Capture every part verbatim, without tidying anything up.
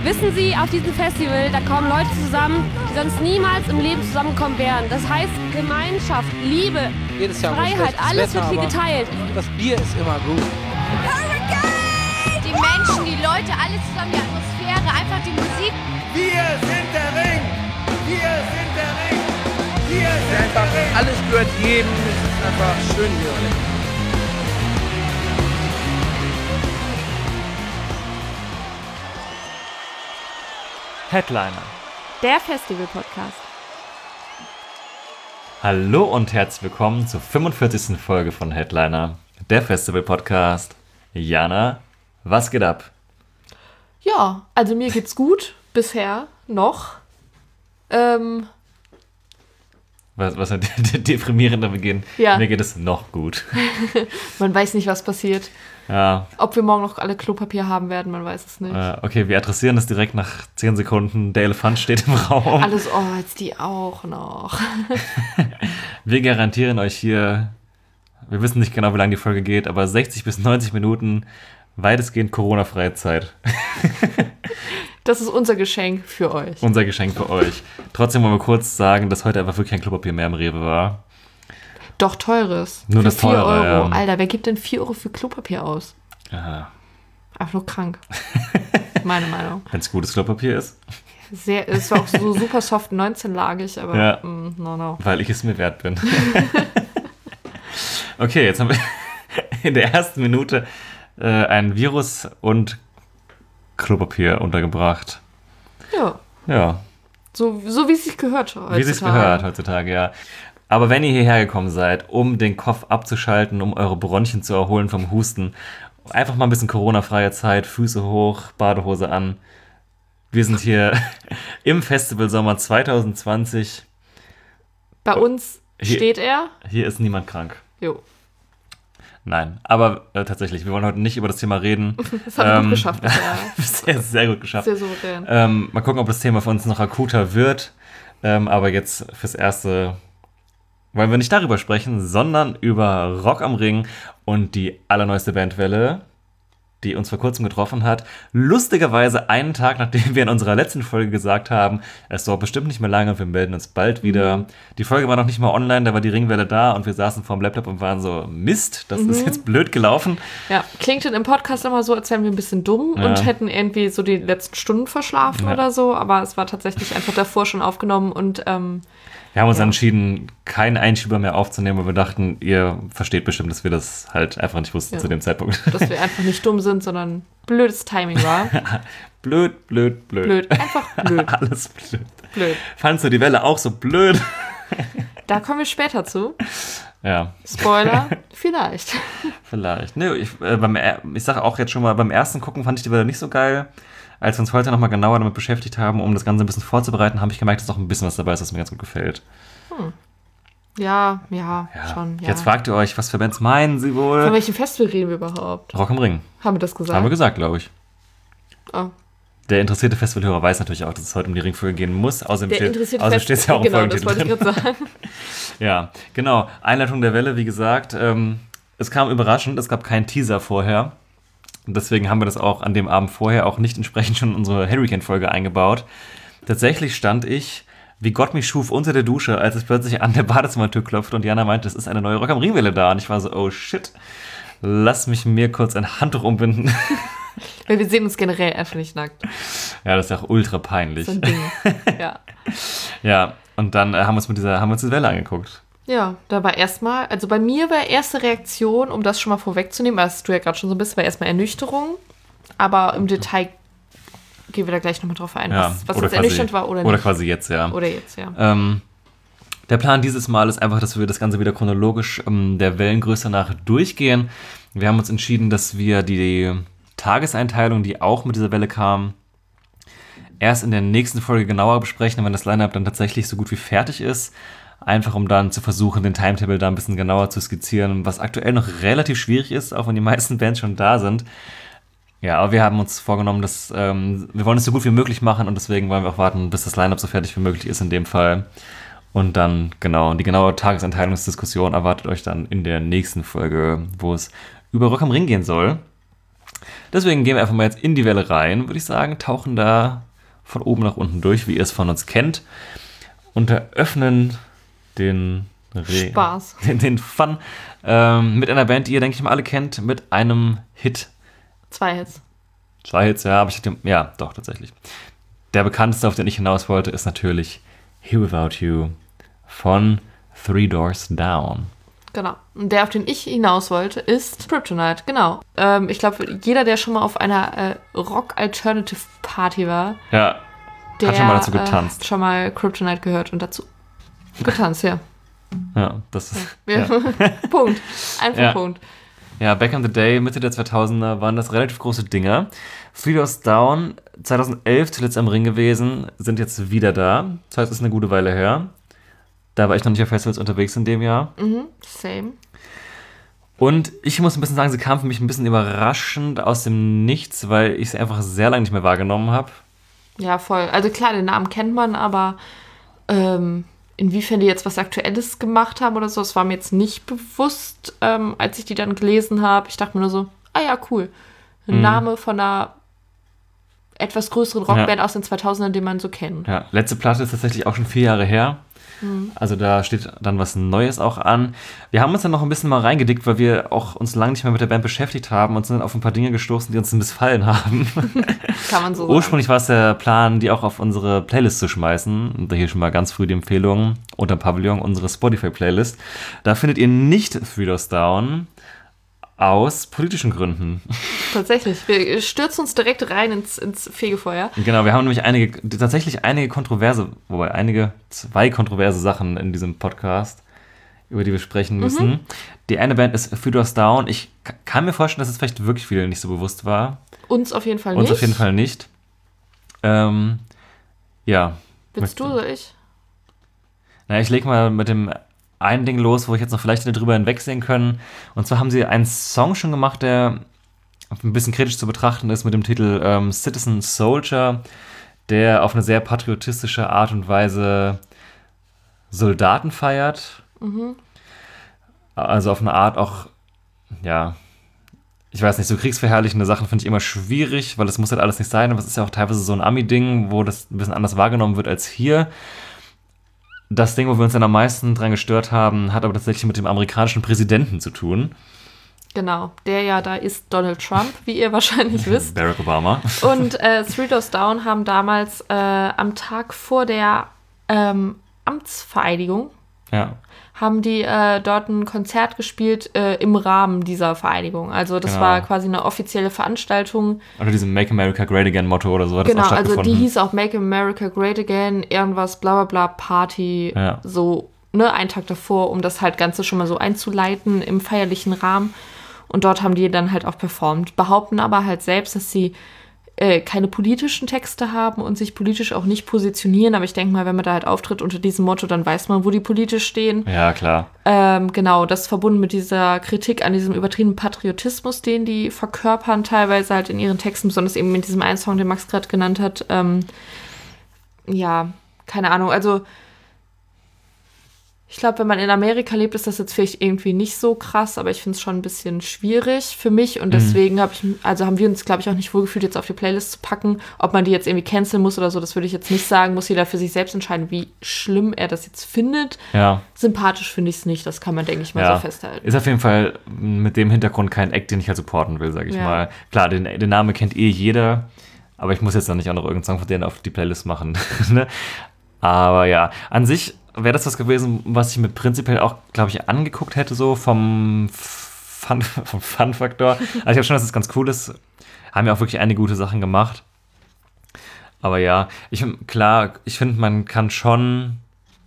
Wissen Sie, auf diesem Festival, da kommen Leute zusammen, die sonst niemals im Leben zusammenkommen wären. Das heißt Gemeinschaft, Liebe, Jedes Jahr Freiheit, alles Wetter, wird hier geteilt. Das Bier ist immer gut. Die Menschen, die Leute, alles zusammen, die Atmosphäre, einfach die Musik. Wir sind der Ring! Wir sind der Ring! Wir sind Einfach, der Ring! alles gehört jedem. Es ist einfach schön hier. Headliner. Der Festival-Podcast. Hallo und herzlich willkommen zur fünfundvierzigsten Folge von Headliner, der Festival-Podcast. Jana, was geht ab? Ja, also mir geht's gut, bisher noch. Ähm, Was, was ein deprimierender Beginn. Ja. Mir geht es noch gut. Man weiß nicht, was passiert. Ja, Ob wir morgen noch alle Klopapier haben werden, man weiß es nicht. äh, okay, wir adressieren das direkt nach zehn Sekunden. Der Elefant steht im Raum. Alles, oh, jetzt die auch noch. Wir garantieren euch hier, wir wissen nicht genau, wie lange die Folge geht, aber sechzig bis neunzig Minuten weitestgehend Corona-freie Zeit. Das ist unser Geschenk für euch. Unser Geschenk für euch. Trotzdem wollen wir kurz sagen, dass heute einfach wirklich kein Klopapier mehr im Rewe war. Doch teures. Nur für das vier teure, Euro. ja. Alter, wer gibt denn vier Euro für Klopapier aus? Aha. Einfach nur krank. Meine Meinung. Wenn es gutes Klopapier ist, Sehr, es war auch so super soft, neunzehn-lagig, aber Ja. mm, no, no. weil ich es mir wert bin. Okay, jetzt haben wir in der ersten Minute äh, ein Virus und Klopapier untergebracht. Ja, Ja, so, so wie es sich gehört heutzutage. wie sich's gehört heutzutage, ja. Aber wenn ihr hierher gekommen seid, um den Kopf abzuschalten, um eure Bronchien zu erholen vom Husten, einfach mal ein bisschen Corona-freie Zeit, Füße hoch, Badehose an. Wir sind hier im Festivalsommer zwanzig zwanzig. Bei uns Hier- steht er. Hier ist niemand krank. Jo, Nein, aber äh, tatsächlich, wir wollen heute nicht über das Thema reden. das haben wir Ähm, gut geschafft bisher. Sehr, sehr gut geschafft. Sehr souverän. Ähm, mal gucken, ob das Thema für uns noch akuter wird. Ähm, aber jetzt fürs Erste wollen wir nicht darüber sprechen, sondern über Rock am Ring und die allerneueste Bandwelle, die uns vor kurzem getroffen hat. Lustigerweise einen Tag, nachdem wir in unserer letzten Folge gesagt haben, es dauert bestimmt nicht mehr lange und wir melden uns bald wieder. Die Folge war noch nicht mal online, da war die Ringwelle da und wir saßen vorm Laptop und waren so, Mist, das ist jetzt blöd gelaufen. Ja, klingt dann im Podcast immer so, als wären wir ein bisschen dumm Ja. und hätten irgendwie so die letzten Stunden verschlafen Ja. oder so, aber es war tatsächlich einfach davor schon aufgenommen und ähm, Wir haben uns Ja. entschieden, keinen Einschieber mehr aufzunehmen, weil wir dachten, ihr versteht bestimmt, dass wir das halt einfach nicht wussten Ja. zu dem Zeitpunkt. dass wir einfach nicht dumm sind, sondern blödes Timing war. Blöd, blöd, blöd. Blöd, einfach blöd, Alles blöd. blöd. Fandst du die Welle auch so blöd? Da kommen wir später zu. Ja, Spoiler, vielleicht. vielleicht. Nee, ich, äh, beim, er- ich sage auch jetzt schon mal, beim ersten Gucken fand ich die Welle nicht so geil. Als wir uns heute nochmal genauer damit beschäftigt haben, um das Ganze ein bisschen vorzubereiten, habe ich gemerkt, dass noch ein bisschen was dabei ist, was mir ganz gut gefällt. Ja, ja, Ja. schon. Ja. Jetzt fragt ihr euch, was für Bands meinen sie Von wohl? welchem Festival reden wir überhaupt? Rock am Ring. Haben wir das gesagt? Haben wir gesagt, glaube ich. Oh. Der interessierte Festivalhörer weiß natürlich auch, dass es heute um die Ringfolge gehen muss. Außerdem Der steht interessiert außerdem steht es ja auch im Genau, das Folgentitel wollte ich drin. gerade sagen. Ja, genau. Einleitung der Welle, wie gesagt. Ähm, es kam überraschend, es gab keinen Teaser vorher. Und deswegen haben wir das auch an dem Abend vorher auch nicht entsprechend schon in unsere Hurricane-Folge eingebaut. Tatsächlich stand ich, wie Gott mich schuf, unter der Dusche, als es plötzlich an der Badezimmertür klopfte und Jana meinte, es ist eine neue Rock am Ring-Welle da. Und ich war so, oh shit, lass mich mir kurz ein Handtuch umbinden. Weil wir sehen uns generell einfach nicht nackt. Ja, das ist ja auch ultra peinlich. So ein Ding. Ja. Ja, und dann äh, haben wir uns mit dieser, haben wir uns die Welle angeguckt. Ja, da war erstmal, also bei mir war erste Reaktion, um das schon mal vorwegzunehmen, was du ja gerade schon so bist, war erstmal Ernüchterung. Aber im Detail gehen wir da gleich nochmal drauf ein, Ja, was, was oder jetzt quasi- ernüchternd war oder nicht. Oder quasi jetzt, ja. Oder jetzt, ja. Ähm, der Plan dieses Mal ist einfach, dass wir das Ganze wieder chronologisch ähm, der Wellengröße nach durchgehen. Wir haben uns entschieden, dass wir die Tageseinteilung, die auch mit dieser Welle kam, erst in der nächsten Folge genauer besprechen, wenn das Line-Up dann tatsächlich so gut wie fertig ist. Einfach um dann zu versuchen, den Timetable da ein bisschen genauer zu skizzieren, was aktuell noch relativ schwierig ist, auch wenn die meisten Bands schon da sind. Ja, aber wir haben uns vorgenommen, dass ähm, wir wollen es so gut wie möglich machen und deswegen wollen wir auch warten, bis das Line-Up so fertig wie möglich ist in dem Fall. Und dann, genau, die genaue Tagesanteilungsdiskussion erwartet euch dann in der nächsten Folge, wo es über Rock am Ring gehen soll. Deswegen gehen wir einfach mal jetzt in die Welle rein, würde ich sagen, tauchen da von oben nach unten durch, wie ihr es von uns kennt, und eröffnen den Re- Spaß. Den, den Fun ähm, mit einer Band, die ihr, denke ich mal, alle kennt, mit einem Hit. Zwei Hits. Zwei Hits, ja, aber ich hatte, ja, doch, tatsächlich. Der bekannteste, auf den ich hinaus wollte, ist natürlich Here Without You von Three Doors Down. Genau. Und der, auf den ich hinaus wollte, ist Kryptonite. Genau. Ähm, ich glaube, jeder, der schon mal auf einer äh, Rock-Alternative-Party war, Ja, der hat schon mal dazu getanzt. Äh, schon mal Kryptonite gehört und dazu getanzt, ja. Ja, das ist. Ja. Ja. Punkt. Einfach Ja. Punkt. Ja, back in the day, Mitte der zweitausender, waren das relativ große Dinger. Three Doors Down, zweitausendelf zuletzt am Ring gewesen, sind jetzt wieder da. Das heißt, es ist eine gute Weile her. Da war ich noch nicht auf Festivals unterwegs in dem Jahr. Mhm, same. Und ich muss ein bisschen sagen, sie kam für mich ein bisschen überraschend aus dem Nichts, weil ich sie einfach sehr lange nicht mehr wahrgenommen habe. Ja, voll. Also klar, den Namen kennt man, aber ähm, inwiefern die jetzt was Aktuelles gemacht haben oder so, das war mir jetzt nicht bewusst, ähm, als ich die dann gelesen habe. Ich dachte mir nur so, ah ja, cool. Ein Mhm. Name von einer etwas größeren Rockband aus den zweitausendern, den man so kennt. Ja, letzte Platte ist tatsächlich auch schon vier Jahre her. Also da steht dann was Neues auch an. Wir haben uns dann noch ein bisschen mal reingedickt, weil wir auch uns lange nicht mehr mit der Band beschäftigt haben und sind auf ein paar Dinge gestoßen, die uns missfallen haben. Kann man so sagen. Ursprünglich war es der Plan, die auch auf unsere Playlist zu schmeißen. Und hier schon mal ganz früh die Empfehlung unter Pavillon, unsere Spotify-Playlist. Da findet ihr nicht Three Doors Down aus politischen Gründen. Tatsächlich. Wir stürzen uns direkt rein ins, ins Fegefeuer. Genau, wir haben nämlich einige, tatsächlich einige kontroverse, wobei einige, zwei kontroverse Sachen in diesem Podcast, über die wir sprechen müssen. Mhm. Die eine Band ist Three Doors Down. Ich k- kann mir vorstellen, dass es vielleicht wirklich vielen nicht so bewusst war. Uns auf jeden Fall Uns nicht. auf jeden Fall nicht. Ähm, ja. Willst du oder ich? Na, ich lege mal mit dem ein Ding los, wo ich jetzt noch vielleicht drüber hinwegsehen können. Und zwar haben sie einen Song schon gemacht, der ein bisschen kritisch zu betrachten ist, mit dem Titel ähm, Citizen Soldier, der auf eine sehr patriotische Art und Weise Soldaten feiert. Mhm. Also auf eine Art auch, ja, ich weiß nicht, so kriegsverherrlichende Sachen finde ich immer schwierig, weil das muss halt alles nicht sein, aber es ist ja auch teilweise so ein Ami-Ding, wo das ein bisschen anders wahrgenommen wird als hier. Das Ding, wo wir uns dann am meisten dran gestört haben, hat aber tatsächlich mit dem amerikanischen Präsidenten zu tun. Genau, der ja da ist Donald Trump, wie ihr wahrscheinlich wisst. Barack Obama. Und äh, Three Doors Down haben damals äh, am Tag vor der ähm, Amtsvereidigung, Ja, haben die äh, dort ein Konzert gespielt äh, im Rahmen dieser Vereidigung. Also das Genau. war quasi eine offizielle Veranstaltung. unter diesem Make America Great Again Motto oder so hat Genau, das auch also stattgefunden. die hieß auch Make America Great Again, irgendwas, bla bla bla, Party, Ja. so, ne, einen Tag davor, um das halt Ganze schon mal so einzuleiten im feierlichen Rahmen. Und dort haben die dann halt auch performt, behaupten aber halt selbst, dass sie äh, keine politischen Texte haben und sich politisch auch nicht positionieren. Aber ich denke mal, wenn man da halt auftritt unter diesem Motto, dann weiß man, wo die politisch stehen. Ja, klar. Ähm, genau, das verbunden mit dieser Kritik an diesem übertriebenen Patriotismus, den die verkörpern, teilweise halt in ihren Texten, besonders eben in diesem einen Song, den Max gerade genannt hat. Ähm, ja, keine Ahnung, also ich glaube, wenn man in Amerika lebt, ist das jetzt vielleicht irgendwie nicht so krass, aber ich finde es schon ein bisschen schwierig für mich und deswegen habe ich, also haben wir uns, glaube ich, auch nicht wohlgefühlt, jetzt auf die Playlist zu packen. Ob man die jetzt irgendwie canceln muss oder so, das würde ich jetzt nicht sagen, muss jeder für sich selbst entscheiden, wie schlimm er das jetzt findet. Ja. Sympathisch finde ich es nicht, das kann man, denke ich mal, Ja. so festhalten. Ist auf jeden Fall mit dem Hintergrund kein Act, den ich halt supporten will, sage ich Ja. mal. Klar, den, den Namen kennt eh jeder, aber ich muss jetzt dann nicht auch noch irgendeinen Song von denen auf die Playlist machen. ne? Aber ja, an sich wäre das was gewesen, was ich mir prinzipiell auch, glaube ich, angeguckt hätte, so vom Fun, vom Fun-Faktor. Also ich glaube schon, dass es ganz cool ist. Haben ja auch wirklich einige gute Sachen gemacht. Aber ja, ich klar, ich finde, man kann schon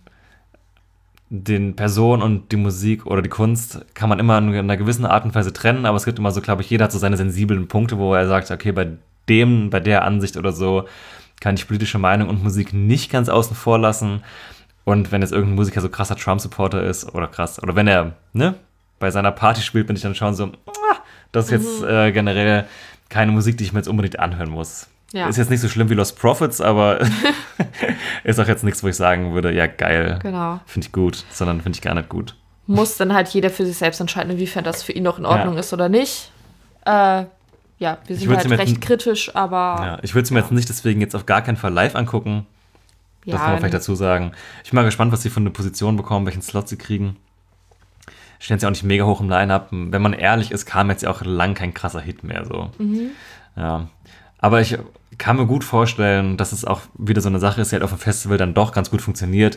den Person und die Musik oder die Kunst kann man immer in einer gewissen Art und Weise trennen, aber es gibt immer so, glaube ich, jeder hat so seine sensiblen Punkte, wo er sagt, okay, bei dem, bei der Ansicht oder so kann ich politische Meinung und Musik nicht ganz außen vor lassen. Und wenn jetzt irgendein Musiker so krasser Trump-Supporter ist oder krass, oder wenn er ne, bei seiner Party spielt, bin ich dann schon so, ah, das ist jetzt äh, generell keine Musik, die ich mir jetzt unbedingt anhören muss. Ja. Ist jetzt nicht so schlimm wie Lost Prophets, aber ist auch jetzt nichts, wo ich sagen würde, ja geil, Genau. finde ich gut, sondern finde ich gar nicht gut. Muss dann halt jeder für sich selbst entscheiden, inwiefern das für ihn noch in Ordnung Ja. ist oder nicht. Äh, ja, wir Ich sind würd's halt mir recht jetzt- kritisch, aber Ja, ich würde es mir jetzt nicht deswegen jetzt auf gar keinen Fall live angucken. Das kann man vielleicht dazu sagen. Ich bin mal gespannt, was sie für eine Position bekommen, welchen Slot sie kriegen. Stehen sie auch nicht mega hoch im Line-Up. Wenn man ehrlich ist, kam jetzt ja auch lang kein krasser Hit mehr. So. Mhm. Ja. Aber ich kann mir gut vorstellen, dass es auch wieder so eine Sache ist, die halt auf dem Festival dann doch ganz gut funktioniert.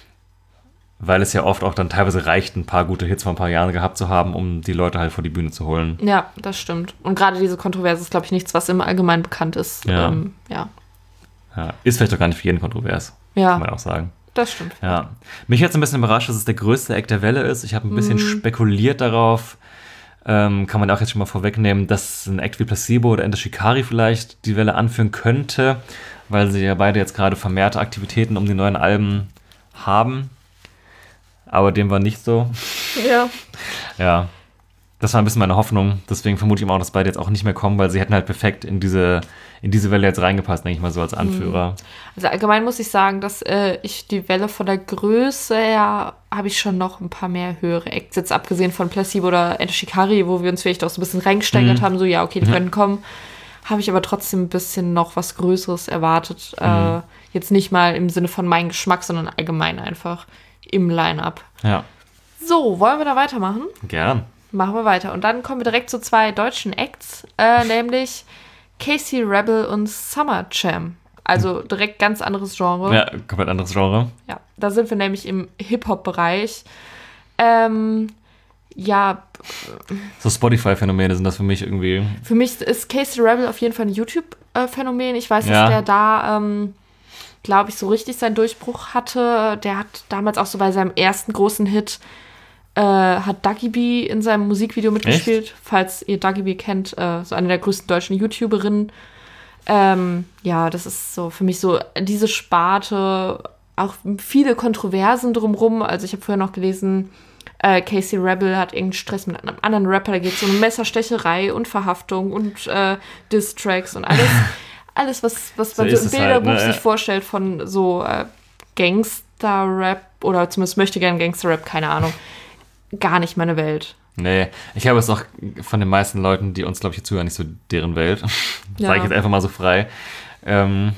Weil es ja oft auch dann teilweise reicht, ein paar gute Hits vor ein paar Jahren gehabt zu haben, um die Leute halt vor die Bühne zu holen. Ja, das stimmt. Und gerade diese Kontroverse ist, glaube ich, nichts, was im Allgemeinen bekannt ist. Ja. Ähm, ja. Ja. Ist vielleicht auch gar nicht für jeden kontrovers, Ja, kann man auch sagen. das stimmt. Ja. Mich hat es ein bisschen überrascht, dass es der größte Act der Welle ist. Ich habe ein bisschen spekuliert darauf, ähm, kann man auch jetzt schon mal vorwegnehmen, dass ein Act wie Placebo oder Enter Shikari vielleicht die Welle anführen könnte, weil sie ja beide jetzt gerade vermehrte Aktivitäten um die neuen Alben haben. Aber dem war nicht so. Ja. Ja. Das war ein bisschen meine Hoffnung. Deswegen vermute ich auch, dass beide jetzt auch nicht mehr kommen, weil sie hätten halt perfekt in diese, in diese Welle jetzt reingepasst, denke ich mal so als Anführer. Also allgemein muss ich sagen, dass äh, ich die Welle von der Größe her habe ich schon noch ein paar mehr höhere Acts, jetzt abgesehen von Placebo oder Enter Shikari, wo wir uns vielleicht auch so ein bisschen reingesteigert Mhm. haben, so ja, okay, die Mhm. können kommen, habe ich aber trotzdem ein bisschen noch was Größeres erwartet. Mhm. Äh, jetzt nicht mal im Sinne von meinem Geschmack, sondern allgemein einfach im Line-Up. Ja, So, wollen wir da weitermachen? gern. Machen wir weiter. Und dann kommen wir direkt zu zwei deutschen Acts, äh, nämlich Casey Rebel und Summer Jam. Also direkt ganz anderes Genre. Ja, komplett anderes Genre. Ja, da sind wir nämlich im Hip-Hop-Bereich. Ähm, ja, So Spotify-Phänomene sind das für mich irgendwie. für mich ist Casey Rebel auf jeden Fall ein YouTube-Phänomen. Ich weiß, Ja. dass der da, ähm, glaube ich, so richtig seinen Durchbruch hatte. Der hat damals auch so bei seinem ersten großen Hit äh, hat Duggy B in seinem Musikvideo mitgespielt. Echt? Falls ihr Duggy B kennt, äh, so eine der größten deutschen YouTuberinnen. Ähm, ja, das ist so für mich so diese Sparte, auch viele Kontroversen drumrum. Also ich habe vorher noch gelesen, äh, Casey Rebel hat irgendeinen Stress mit einem anderen Rapper, da geht es um Messerstecherei und Verhaftung und äh, Diss-Tracks und alles, alles was, was man So so im ist es halt, Bilderbuch ne? sich vorstellt von so äh, Gangster-Rap oder zumindest möchte gerne Gangster-Rap, keine Ahnung. Gar nicht meine Welt. Nee, ich habe es auch von den meisten Leuten, die uns, glaube ich, hier zuhören, nicht so deren Welt. Ja. Sage ich jetzt einfach mal so frei. Ähm,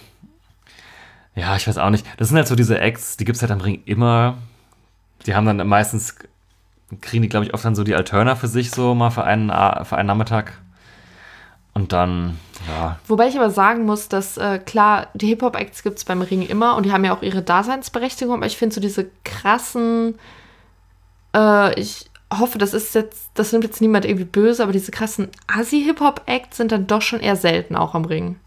ja, ich weiß auch nicht. Das sind halt so diese Acts, die gibt es halt am Ring immer. Die haben dann meistens, kriegen die, glaube ich, oft dann so die Alterna für sich so mal für einen, A- für einen Nachmittag. Und dann, ja. Wobei ich aber sagen muss, dass, äh, klar, die Hip-Hop-Acts gibt es beim Ring immer und die haben ja auch ihre Daseinsberechtigung, aber ich finde so diese krassen, äh, ich hoffe, das ist jetzt, das nimmt jetzt niemand irgendwie böse, aber diese krassen Assi-Hip-Hop-Acts sind dann doch schon eher selten auch am Ring.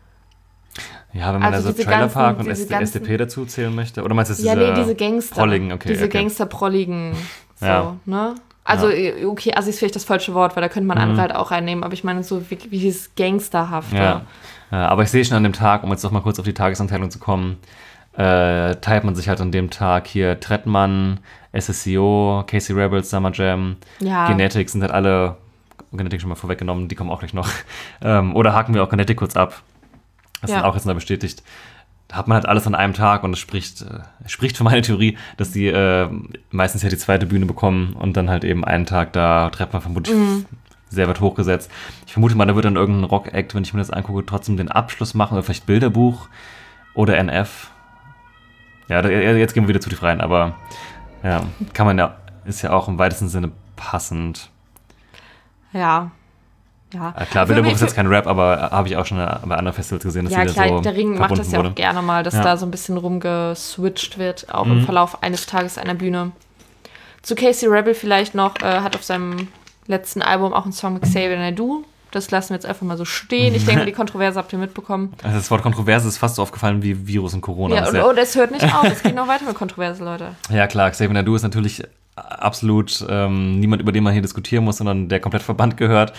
Ja, wenn man Also da so diese Trailer Park ganzen- und diese S- S D P dazu zählen möchte. Oder meinst du, das Ja, diese nee, diese Gangster. Prolligen? Okay, diese okay. Gangster-Prolligen, so, Ja. ne? Also, okay, Assi ist vielleicht das falsche Wort, weil da könnte man Mhm. andere halt auch reinnehmen, aber ich meine so wie, wie dieses Gangsterhafte. Ja. Ja, aber ich sehe schon an dem Tag, um jetzt noch mal kurz auf die Tagesanteilung zu kommen, äh, teilt man sich halt an dem Tag hier Trettmann, S S C O, Casey Rebels, Summer Jam, Ja. Genetic sind halt alle, Genetic schon mal vorweggenommen, die kommen auch gleich noch. Ähm, oder haken wir auch Genetic kurz ab. Das Ja. ist auch jetzt noch bestätigt. Da hat man halt alles an einem Tag und es spricht, äh, spricht für meine Theorie, dass die äh, meistens ja die zweite Bühne bekommen und dann halt eben einen Tag da Trettmann vermutlich Mhm. sehr weit hochgesetzt. Ich vermute mal, da wird dann irgendein Rock-Act, wenn ich mir das angucke, trotzdem den Abschluss machen oder vielleicht Bilderbuch oder N F. Ja, da, jetzt gehen wir wieder zu tief rein, aber ja, kann man ja, ist ja auch im weitesten Sinne passend. Ja. Ja. Äh, klar, Für Bilderbuch mich- ist jetzt kein Rap, aber habe ich auch schon bei anderen Festivals gesehen, dass Ja, wieder klar, so der Ring macht das verbunden ja auch wurde. gerne mal, dass Ja. da so ein bisschen rumgeswitcht wird, auch Mhm. im Verlauf eines Tages einer Bühne. Zu Casey Rebel vielleicht noch, äh, hat auf seinem letzten Album auch einen Song mit Xavier Naidoo. Das lassen wir jetzt einfach mal so stehen. Ich denke, die Kontroverse habt ihr mitbekommen. Also das Wort Kontroverse ist fast so aufgefallen wie Virus und Corona. Ja, Das ist und, ja, und es hört nicht auf. Es geht noch weiter mit Kontroverse, Leute. ja klar, Xavier Naidoo ist natürlich absolut ähm, niemand, über den man hier diskutieren muss, sondern der komplett Verband gehört.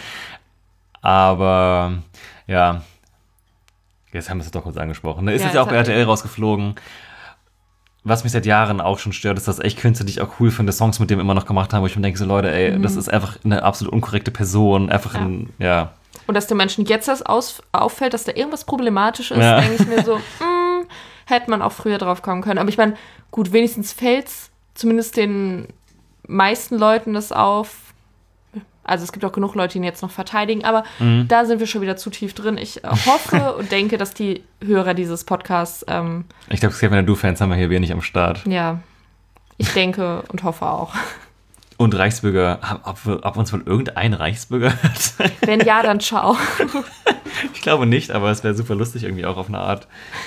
Aber ja, jetzt haben wir es doch kurz angesprochen. Da ist Ja, jetzt ja auch bei jetzt R T L rausgeflogen. Was mich seit Jahren auch schon stört, ist, dass echt Künstler, die ich auch cool finde, Songs mit dem immer noch gemacht haben, wo ich mir denke, so Leute, ey, das ist einfach eine absolut unkorrekte Person. Einfach Ja. ein, ja. Und dass den Menschen jetzt das aus, auffällt, dass da irgendwas problematisch ist, Ja. denke ich mir so, mm, hätte man auch früher drauf kommen können. Aber ich meine, gut, wenigstens fällt's zumindest den meisten Leuten das auf. Also es gibt auch genug Leute, die ihn jetzt noch verteidigen, aber Mhm. da sind wir schon wieder zu tief drin. Ich äh, hoffe und denke, dass die Hörer dieses Podcasts, ähm, Ich glaube, Kevin und Du-Fans haben wir hier wenig am Start. ja, ich denke und hoffe auch. Und Reichsbürger, ob, wir- ob uns wohl irgendein Reichsbürger hört? Wenn ja, dann ciao. Ich glaube nicht, aber es wäre super lustig irgendwie auch auf eine Art.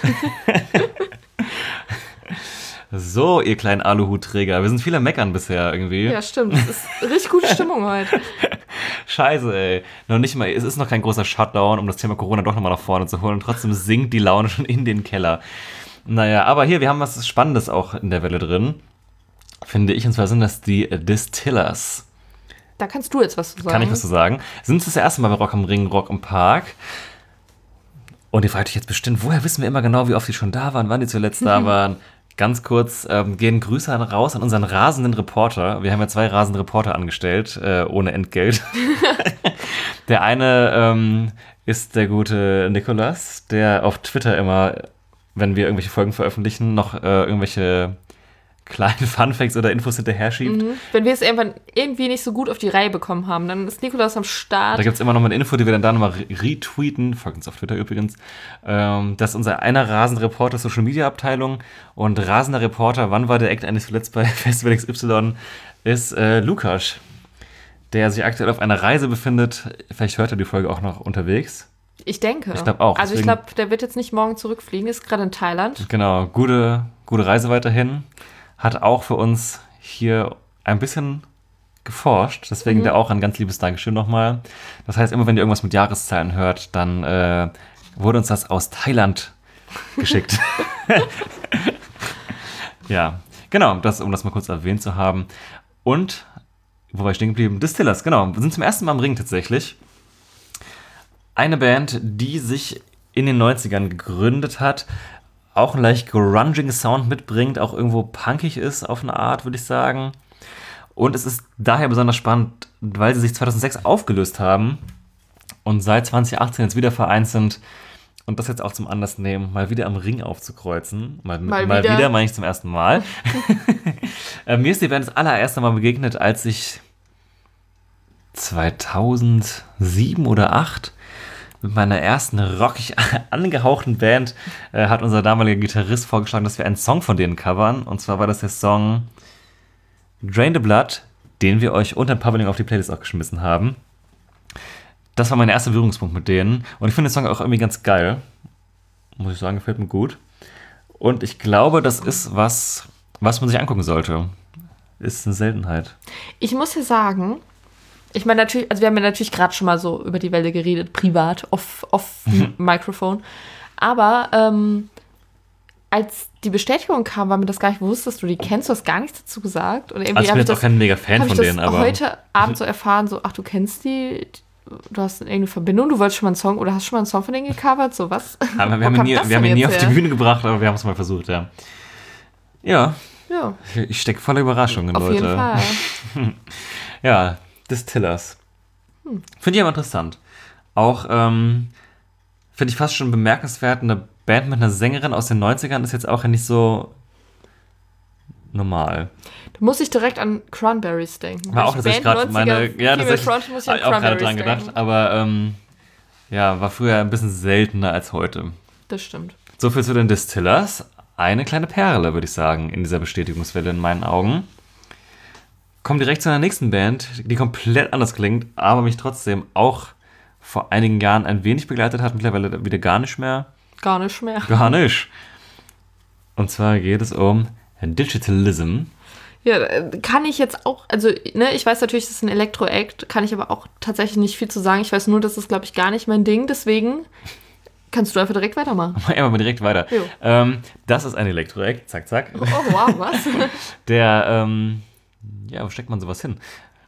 So, ihr kleinen Aluhutträger. Wir sind viel am Meckern bisher irgendwie. Ja, stimmt. Es ist richtig gute Stimmung heute. Scheiße, ey. Noch nicht mal, es ist noch kein großer Shutdown, um das Thema Corona doch nochmal nach vorne zu holen. Und trotzdem sinkt die Laune schon in den Keller. Naja, aber hier, wir haben was Spannendes auch in der Welle drin. Finde ich, und zwar sind das die Distillers. Da kannst du jetzt was zu sagen. Kann ich was zu sagen? Sind es das erste Mal bei Rock am Ring, Rock im Park? Und ihr fragt euch jetzt bestimmt, woher wissen wir immer genau, wie oft die schon da waren, wann die zuletzt da waren? Ganz kurz, ähm, gehen Grüße raus an unseren rasenden Reporter. Wir haben ja zwei rasende Reporter angestellt, äh, ohne Entgelt. Der eine ähm, ist der gute Nikolas, der auf Twitter immer, wenn wir irgendwelche Folgen veröffentlichen, noch äh, irgendwelche kleine Funfacts oder Infos hinterher schiebt. Mhm. Wenn wir es irgendwann irgendwie nicht so gut auf die Reihe bekommen haben, dann ist Nikolaus am Start. Da gibt es immer noch mal eine Info, die wir dann da nochmal retweeten. Folgt uns auf Twitter übrigens. Ähm, das ist unser einer rasender Reporter Social Media Abteilung. Und rasender Reporter, wann war der Act eigentlich zuletzt bei Festival X Y, ist äh, Lukas, der sich aktuell auf einer Reise befindet. Vielleicht hört er die Folge auch noch unterwegs. Ich denke. Ich glaub auch, Also ich deswegen- glaube, der wird jetzt nicht morgen zurückfliegen, ist gerade in Thailand. Genau, gute, gute Reise weiterhin. Hat auch für uns hier ein bisschen geforscht. Deswegen der auch ein ganz liebes Dankeschön nochmal. Das heißt, immer wenn ihr irgendwas mit Jahreszahlen hört, dann äh, wurde uns das aus Thailand geschickt. Ja, genau, das, um das mal kurz erwähnt zu haben. Und, wo war ich stehen geblieben? Distillers, genau. Wir sind zum ersten Mal am Ring tatsächlich. Eine Band, die sich in den neunzigern gegründet hat, auch einen leicht grungigen Sound mitbringt, auch irgendwo punkig ist auf eine Art, würde ich sagen. Und es ist daher besonders spannend, weil sie sich zweitausendsechs aufgelöst haben und seit zwanzig achtzehn jetzt wieder vereint sind und das jetzt auch zum Anlass nehmen, mal wieder am Ring aufzukreuzen. Mal, Mal mal wieder. wieder, meine ich zum ersten Mal. äh, mir ist die Band das allererste Mal begegnet, als ich zweitausendsieben oder acht mit meiner ersten rockig angehauchten Band äh, hat unser damaliger Gitarrist vorgeschlagen, dass wir einen Song von denen covern. Und zwar war das der Song Drain the Blood, den wir euch unter dem Publishing auf die Playlist auch geschmissen haben. Das war mein erster Berührungspunkt mit denen. Und ich finde den Song auch irgendwie ganz geil. Muss ich sagen, gefällt mir gut. Und ich glaube, das ist was, was man sich angucken sollte. Ist eine Seltenheit. Ich muss ja sagen, ich meine natürlich, also wir haben ja natürlich gerade schon mal so über die Welle geredet, privat, off, off Mikrofon. Aber ähm, als die Bestätigung kam, war mir das gar nicht bewusst, dass du die kennst. Du hast gar nichts dazu gesagt. Und irgendwie Also ich hab bin jetzt auch kein mega Fan hab von ich denen, das aber heute Abend so erfahren, so, ach, du kennst die, du hast irgendeine Verbindung, du wolltest schon mal einen Song oder hast schon mal einen Song von denen gecovert, so was? aber wir Wo haben ihn kam nie, das wir haben denn ihn nie jetzt auf die her? Bühne gebracht, aber wir haben es mal versucht, ja. Ja, Ja, ich stecke voller Überraschungen, auf Leute. jeden Fall. Ja, Distillers. Hm. Finde ich aber interessant. Auch, ähm, finde ich fast schon bemerkenswert, eine Band mit einer Sängerin aus den neunzigern ist jetzt auch ja nicht so normal. Da muss ich direkt an Cranberries denken. War Wenn auch ich tatsächlich Band gerade meine, neunziger ja, Female tatsächlich, Front, muss ich an hab ich auch gerade Cranberries dran gedacht, denken. aber, ähm, ja, war früher ein bisschen seltener als heute. Das stimmt. So viel zu den Distillers. Eine kleine Perle, würde ich sagen, in dieser Bestätigungswelle in meinen Augen. Kommen direkt zu einer nächsten Band, die komplett anders klingt, aber mich trotzdem auch vor einigen Jahren ein wenig begleitet hat, mittlerweile wieder gar nicht mehr. Gar nicht mehr. Gar nicht. Und zwar geht es um Digitalism. Ja, äh, kann ich jetzt auch, also, ne, ich weiß natürlich, das ist ein Elektro-Act, kann ich aber auch tatsächlich nicht viel zu sagen. Ich weiß nur, das ist, glaube ich, gar nicht mein Ding, deswegen kannst du einfach direkt weitermachen. Ja, mal direkt weiter. Jo. Ähm, das ist ein Elektro-Act, zack, zack. Oh, wow, was? Der, ähm, ja, wo steckt man sowas hin?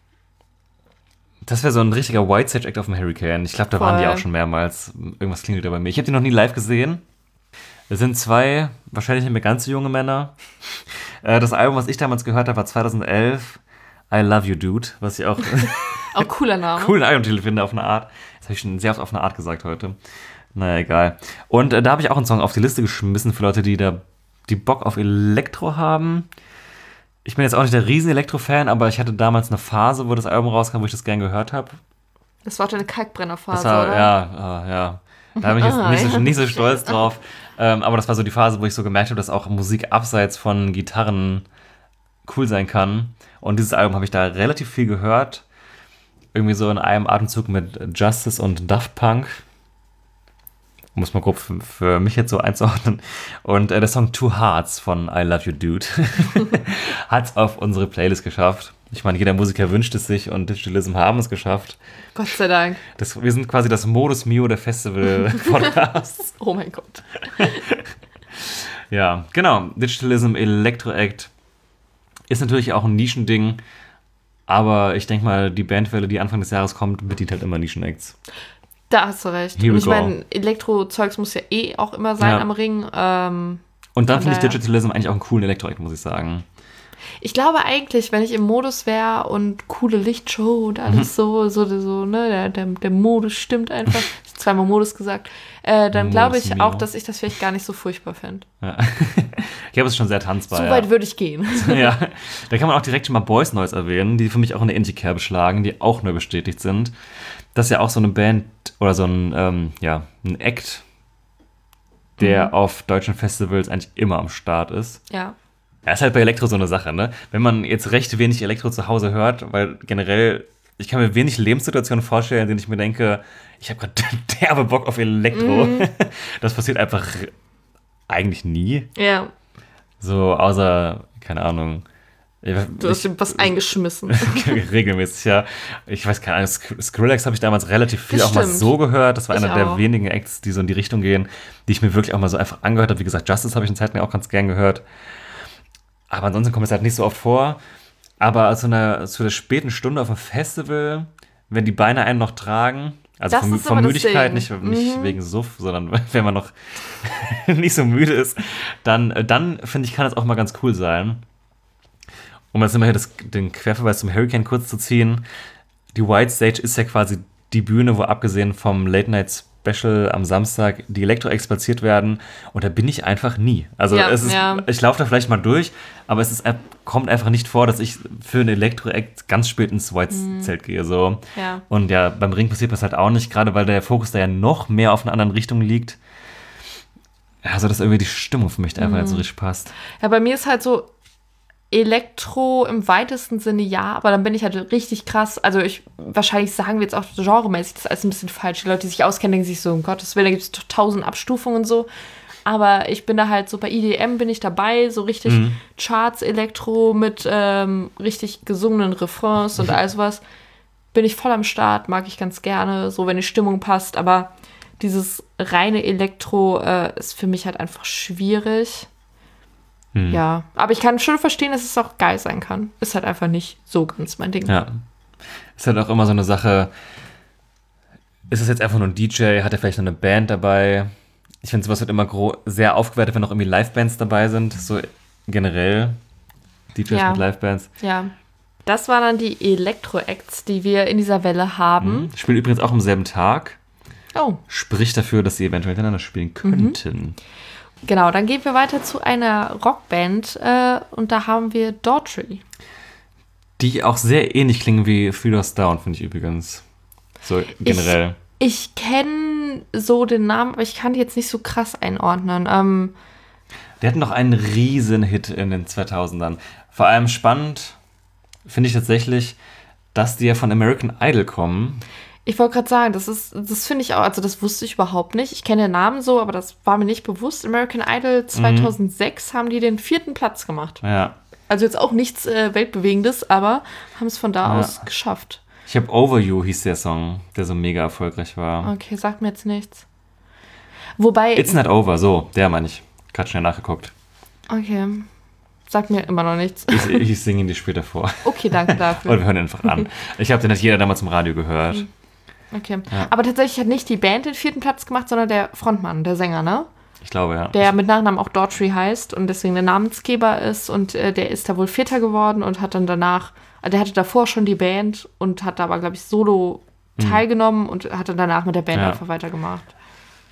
Das wäre so ein richtiger White Sage Act auf dem Hurricane. Ich glaube, da waren die Voll. auch schon mehrmals. Irgendwas klingelt da bei mir. Ich habe die noch nie live gesehen. Es sind zwei, wahrscheinlich nicht mehr ganz so junge Männer. Äh, Das Album, was ich damals gehört habe, war zweitausendelf. I Love You Dude, was ich auch Auch cooler Name. coolen Albumtitel finde auf eine Art. Das habe ich schon sehr oft auf eine Art gesagt heute. Naja, egal. Und äh, da habe ich auch einen Song auf die Liste geschmissen für Leute, die da die Bock auf Elektro haben. ich bin jetzt auch nicht der riesen Elektro-Fan, aber ich hatte damals eine Phase, wo das Album rauskam, wo ich das gern gehört habe. Das war deine Kalkbrennerphase, Das war, oder? ja, äh, ja. Da bin ich jetzt Ah, nicht, so, ja. nicht so stolz drauf. Ähm, aber das war so die Phase, wo ich so gemerkt habe, dass auch Musik abseits von Gitarren cool sein kann. Und dieses Album habe ich da relativ viel gehört. Irgendwie so in einem Atemzug mit Justice und Daft Punk. Um es mal grob für, für mich jetzt so einzuordnen. Und äh, der Song Two Hearts von I Love You Dude hat es auf unsere Playlist geschafft. Ich meine, jeder Musiker wünscht es sich und Digitalism haben es geschafft. Gott sei Dank. Das, wir sind quasi das Modus Mio der Festival-Podcasts. Oh mein Gott. Ja, genau. Digitalism, Electro Act ist natürlich auch ein Nischending. Aber ich denke mal, die Bandwelle, die Anfang des Jahres kommt, bedient halt immer Nischenacts. Da hast du recht. Here we Und ich go. meine, Elektro-Zeugs muss ja eh auch immer sein Ja. am Ring. Ähm, Und dann Von finde ich daher- Digitalism eigentlich auch einen coolen Electro-Act, muss ich sagen. ich glaube eigentlich, wenn ich im Modus wäre und coole Lichtshow und alles so, so, so, ne, der, der, der Modus stimmt einfach. Ich habe zweimal Modus gesagt. Äh, dann Modus glaube ich Mio. auch, dass ich das vielleicht gar nicht so furchtbar fände. Ja. Ich habe es schon sehr tanzbar. So ja. weit würde ich gehen. Ja, da kann man auch direkt schon mal Boys Noise erwähnen, die für mich auch in der Indie-Kerbe schlagen, die auch neu bestätigt sind. Das ist ja auch so eine Band oder so ein, ähm, ja, ein Act, der Mhm. auf deutschen Festivals eigentlich immer am Start ist. Ja. Ja, ist halt bei Elektro so eine Sache, ne? Wenn man jetzt recht wenig Elektro zu Hause hört, weil generell, ich kann mir wenig Lebenssituationen vorstellen, in denen ich mir denke, ich habe gerade derbe Bock auf Elektro. Mhm. Das passiert einfach eigentlich nie. Ja. So, außer, keine Ahnung. Du hast ihm was eingeschmissen. Regelmäßig, ja. Ich weiß keine Ahnung, Sk- Skrillex habe ich damals relativ viel Das auch mal stimmt. so gehört. Das war Ich einer der auch. wenigen Acts, die so in die Richtung gehen, die ich mir wirklich auch mal so einfach angehört habe. Wie gesagt, Justice habe ich eine Zeit lang auch ganz gern gehört. Aber ansonsten kommt es halt nicht so oft vor. Aber zu einer, zu der späten Stunde auf einem Festival, wenn die Beine einen noch tragen, also Das von, ist von aber das Müdigkeit, Ding. nicht, nicht Mhm. wegen Suff, sondern wenn man noch nicht so müde ist, dann, dann finde ich, kann das auch mal ganz cool sein. Um jetzt immer hier das, den Querverweis zum Hurricane kurz zu ziehen, die White Stage ist ja quasi die Bühne, wo abgesehen vom Late Night Special am Samstag die Elektro-Acts platziert werden, und da bin ich einfach nie. Also Ja, es ist, ja. ich laufe da vielleicht mal durch, aber es ist, kommt einfach nicht vor, dass ich für einen Elektro-Act ganz spät ins White-Zelt gehe. So. Ja. Und ja, beim Ring passiert das halt auch nicht, gerade weil der Fokus da ja noch mehr auf einer anderen Richtung liegt. Also dass irgendwie die Stimmung für mich einfach nicht so richtig passt. Ja, bei mir ist halt so Elektro im weitesten Sinne ja, aber dann bin ich halt richtig krass. Also ich, wahrscheinlich sagen wir jetzt auch genremäßig, das ist alles ein bisschen falsch. Die Leute, die sich auskennen, denken sich so, um Gottes Willen, da gibt es tausend Abstufungen und so. Aber ich bin da halt so, bei E D M bin ich dabei, so richtig Mhm. Charts, Elektro mit ähm, richtig gesungenen Refrains und all sowas. Bin ich voll am Start, mag ich ganz gerne, so wenn die Stimmung passt. Aber dieses reine Elektro äh, ist für mich halt einfach schwierig. Hm. Ja, aber ich kann schon verstehen, dass es auch geil sein kann. Ist halt einfach nicht so ganz mein Ding. Ja. Ist halt auch immer so eine Sache, ist es jetzt einfach nur ein D J, hat er vielleicht noch eine Band dabei? Ich finde, sowas wird immer gro- sehr aufgewertet, wenn noch irgendwie Livebands dabei sind, so generell D Js Ja. mit Livebands. Ja. Das waren dann die Elektro-Acts, die wir in dieser Welle haben. Mhm. Spielen übrigens auch am selben Tag. Oh, Spricht dafür, dass sie eventuell miteinander spielen könnten. genau. Dann gehen wir weiter zu einer Rockband äh, und da haben wir Daughtry. Die auch sehr ähnlich klingen wie Three Doors Down, finde ich übrigens. So generell. Ich kenne so den Namen, aber ich kann die jetzt nicht so krass einordnen. Ähm, Die hatten noch einen riesen Hit in den zweitausendern. Vor allem spannend finde ich tatsächlich, dass die ja von American Idol kommen. ich wollte gerade sagen, das ist, das finde ich auch, also das wusste ich überhaupt nicht. Ich kenne den Namen so, aber das war mir nicht bewusst. American Idol zweitausendsechs haben die den vierten Platz gemacht. Ja. Also jetzt auch nichts äh, Weltbewegendes, aber haben es von da Ja. aus geschafft. Ich habe Over You hieß der Song, der so mega erfolgreich war. Okay, sagt mir jetzt nichts. Wobei, It's Not Over, so, der meine ich. Gerade schnell nachgeguckt. okay, sagt mir immer noch nichts. Ich, ich singe ihn dir später vor. Okay, danke Oder dafür. wir hören ihn einfach an. Ich habe den hat jeder damals im Radio gehört. Okay, Ja. aber tatsächlich hat nicht die Band den vierten Platz gemacht, sondern der Frontmann, der Sänger, ne? Ich glaube, ja. Der mit Nachnamen auch Daughtry heißt und deswegen der Namensgeber ist und äh, der ist da wohl Vierter geworden und hat dann danach, äh, der hatte davor schon die Band und hat da aber, glaube ich, solo teilgenommen und hat dann danach mit der Band Ja. einfach weitergemacht.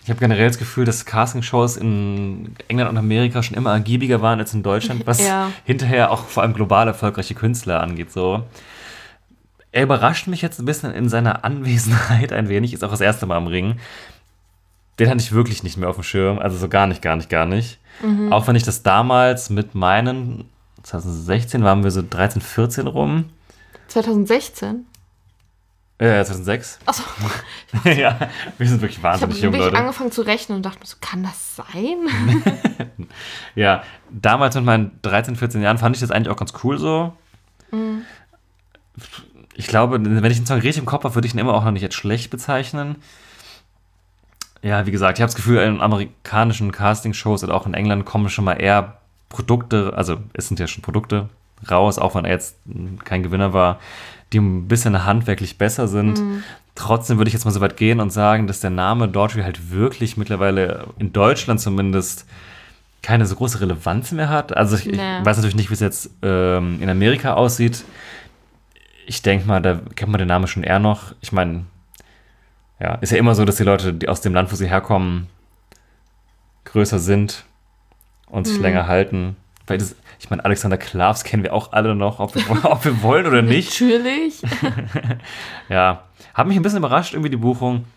Ich habe generell das Gefühl, dass Castingshows in England und Amerika schon immer ergiebiger waren als in Deutschland, was Ja. hinterher auch vor allem global erfolgreiche Künstler angeht. So. Er überrascht mich jetzt ein bisschen in seiner Anwesenheit ein wenig, ist auch das erste Mal am Ring. Den hatte ich wirklich nicht mehr auf dem Schirm, also so gar nicht, gar nicht, gar nicht. Mhm. Auch wenn ich das damals mit meinen, zwanzig sechzehn waren wir so dreizehn, vierzehn rum. zwanzig sechzehn? Äh, zweitausendsechs. Achso. Ja, wir sind wirklich Ich habe wahnsinnig jung, wirklich Leute. angefangen zu rechnen und dachte mir so, kann das sein? Ja, damals mit meinen dreizehn, vierzehn Jahren fand ich das eigentlich auch ganz cool so. Mhm. Ich glaube, wenn ich den Song richtig im Kopf habe, würde ich ihn immer auch noch nicht als schlecht bezeichnen. Ja, wie gesagt, ich habe das Gefühl, in amerikanischen Casting-Shows oder auch in England kommen schon mal eher Produkte, also es sind ja schon Produkte raus, auch wenn er jetzt kein Gewinner war, die ein bisschen handwerklich besser sind. Mhm. Trotzdem würde ich jetzt mal so weit gehen und sagen, dass der Name Daughtry halt wirklich mittlerweile in Deutschland zumindest keine so große Relevanz mehr hat. Also ich, Nee. ich weiß natürlich nicht, wie es jetzt ähm, in Amerika aussieht. Ich denke mal, da kennt man den Namen schon eher noch. Ich meine, ja, ist ja immer so, dass die Leute, die aus dem Land, wo sie herkommen, größer sind und sich Mhm. länger halten. Weil das, ich meine, Alexander Klavs kennen wir auch alle noch, ob wir, ob wir wollen oder nicht. Natürlich. Ja, hat mich ein bisschen überrascht, irgendwie die Buchung.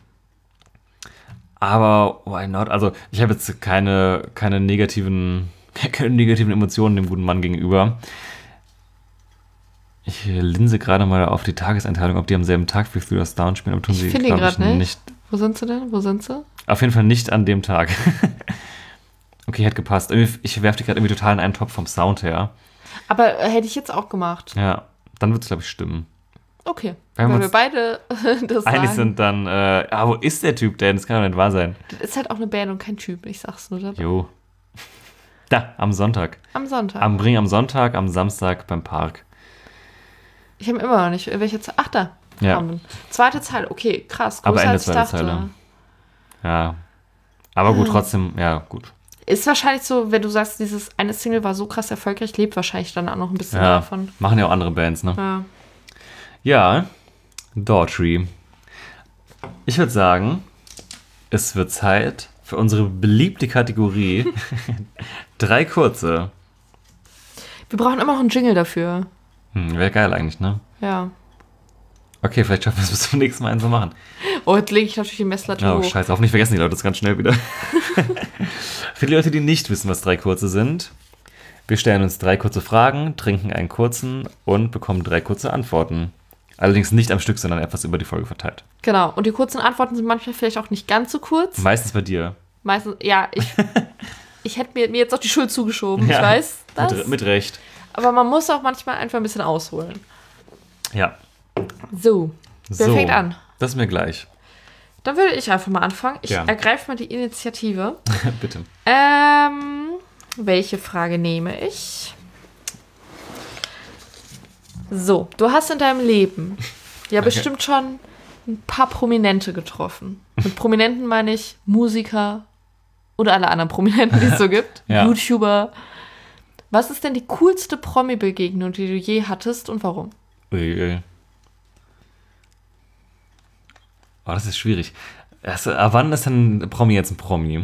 Aber why not? Also, ich habe jetzt keine, keine, negativen, keine negativen Emotionen dem guten Mann gegenüber. Ich linse gerade mal auf die Tageseinteilung, ob die am selben Tag wie Fear Down spielen. Aber tun Ich sie, finde ihn glaub ich, gerade nicht. nicht. Wo sind sie denn? Wo sind sie? Auf jeden Fall nicht an dem Tag. Okay, hätte gepasst. Irgendwie- Ich werfe die gerade irgendwie total in einen Topf vom Sound her. Aber äh, hätte ich jetzt auch gemacht. Ja, dann wird es, glaube ich, stimmen. Okay. Wenn Weil wir wir uns beide das Einig sagen. sind dann, äh, ah, wo ist der Typ denn? Das kann doch nicht wahr sein. Das ist halt auch eine Band und kein Typ. Ich sag's nur dabei. Jo. Da, am Sonntag. Am Sonntag. Am Ring am Sonntag, am Samstag beim Park. Ich habe immer noch nicht, welche Zeile. Ach, da. Ja. Haben. Zweite Zeile. Okay, krass. Aber Größer Ende als ich zweite dachte. Zeile. Ja. Aber gut, trotzdem, ja, gut. Ist wahrscheinlich so, wenn du sagst, dieses eine Single war so krass erfolgreich, lebt wahrscheinlich dann auch noch ein bisschen Ja, davon. machen ja auch andere Bands, ne? Ja. Ja, Daughtry. Ich würde sagen, es wird Zeit für unsere beliebte Kategorie. Drei kurze. Wir brauchen immer noch einen Jingle dafür. Hm, wäre geil eigentlich, ne? Ja. Okay, vielleicht schaffen wir es bis zum nächsten Mal einen zu machen. Oh, jetzt lege ich natürlich die Messlatte Oh, hoch. scheiße, hoffentlich vergessen die Leute das ganz schnell wieder. Für die Leute, die nicht wissen, was drei kurze sind, wir stellen uns drei kurze Fragen, trinken einen kurzen und bekommen drei kurze Antworten. Allerdings nicht am Stück, sondern etwas über die Folge verteilt. Genau. Und die kurzen Antworten sind manchmal vielleicht auch nicht ganz so kurz. Meistens bei dir. Meistens, ja, ich, ich hätte mir, mir jetzt auch die Schuld zugeschoben. Ja, Ich weiß das. Mit, mit Recht. Aber man muss auch manchmal einfach ein bisschen ausholen. Ja. So. Wer So, fängt an? Das ist mir gleich. Dann würde ich einfach mal anfangen. Ich Ja. ergreife mal die Initiative. Bitte. Ähm, welche Frage nehme ich? So, du hast in deinem Leben ja Okay. bestimmt schon ein paar Prominente getroffen. Mit Prominenten meine ich Musiker oder alle anderen Prominenten, die es so gibt. Ja. YouTuber. Was ist denn die coolste Promi-Begegnung, die du je hattest und warum? Uiui. Oh, das ist schwierig. Also, ab wann ist denn ein Promi jetzt ein Promi?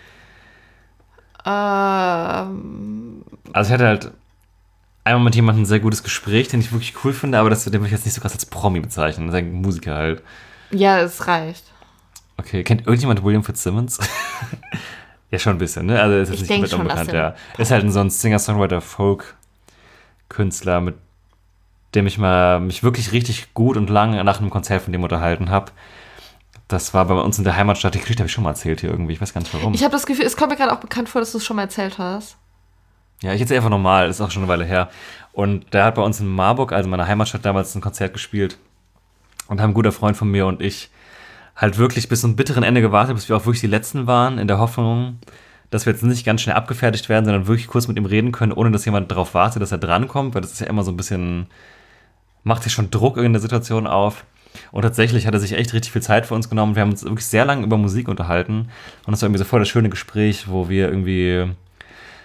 Ähm, Also ich hatte halt einmal mit jemandem ein sehr gutes Gespräch, den ich wirklich cool finde, aber das den würde ich jetzt nicht so krass als Promi bezeichnen. Das ist ein Musiker halt. ja, es reicht. Okay, kennt irgendjemand William Fitzsimmons? Ja, schon ein bisschen, ne? Also ist jetzt Ich nicht denk komplett schon, dass unbekannt, er- ja. Ist halt so ein Singer-Songwriter-Folk-Künstler, mit dem ich mal mich wirklich richtig gut und lange nach einem Konzert von dem unterhalten habe. Das war bei uns in der Heimatstadt. Die Geschichte habe ich schon mal erzählt hier irgendwie. Ich weiß gar nicht warum. Ich habe das Gefühl, es kommt mir gerade auch bekannt vor, dass du es schon mal erzählt hast. Ja, ich erzähle einfach normal, ist auch schon eine Weile her. Und der hat bei uns in Marburg, also meiner Heimatstadt, damals ein Konzert gespielt. Und haben ein guter Freund von mir und ich halt wirklich bis zum bitteren Ende gewartet, bis wir auch wirklich die Letzten waren, in der Hoffnung, dass wir jetzt nicht ganz schnell abgefertigt werden, sondern wirklich kurz mit ihm reden können, ohne dass jemand darauf wartet, dass er drankommt, weil das ist ja immer so ein bisschen, macht sich schon Druck in der Situation auf. Und tatsächlich hat er sich echt richtig viel Zeit für uns genommen. Wir haben uns wirklich sehr lange über Musik unterhalten. Und das war irgendwie so voll das schöne Gespräch, wo wir irgendwie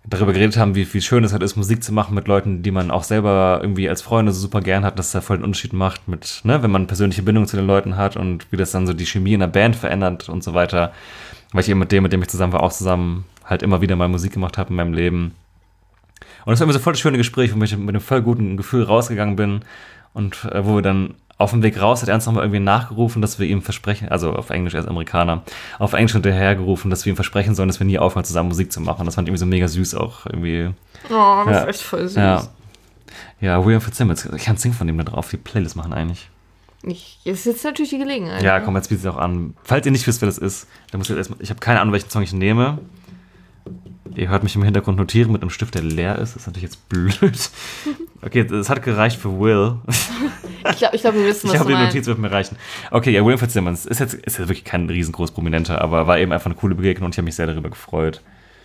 darüber geredet haben, wie, wie schön es halt ist, Musik zu machen mit Leuten, die man auch selber irgendwie als Freunde so super gern hat, dass es da voll den Unterschied macht mit, ne, wenn man persönliche Bindung zu den Leuten hat und wie das dann so die Chemie in der Band verändert und so weiter. Weil ich eben mit dem, mit dem ich zusammen war, auch zusammen halt immer wieder mal Musik gemacht habe in meinem Leben. Und das war immer so voll das schöne Gespräch, wo ich mit einem voll guten Gefühl rausgegangen bin und äh, wo wir dann auf dem Weg raus hat er uns nochmal irgendwie nachgerufen, dass wir ihm versprechen, also auf Englisch, er ist Amerikaner, auf Englisch hinterhergerufen, dass wir ihm versprechen sollen, dass wir nie aufhören, zusammen Musik zu machen. Das fand ich irgendwie so mega süß auch irgendwie. Oh, das ja. ist echt voll süß. Ja, ja William Fitzsimmons, ich kann singen von dem da drauf, die Playlist machen eigentlich. Ich, jetzt ist jetzt natürlich die Gelegenheit. Ja, komm, jetzt bietet es auch an. Falls ihr nicht wisst, wer das ist, dann müsst ihr erstmal, ich habe keine Ahnung, welchen Song ich nehme. Ihr hört mich im Hintergrund notieren mit einem Stift, der leer ist. Das ist natürlich jetzt blöd. Okay, das hat gereicht für Will. Ich glaube, ich glaub, wir wissen, was Ich glaube, du die meinst. Notiz wird mir reichen. Okay, ja, William Fitzsimmons ist jetzt, ist jetzt wirklich kein riesengroß Prominenter, aber war eben einfach eine coole Begegnung und ich habe mich sehr darüber gefreut.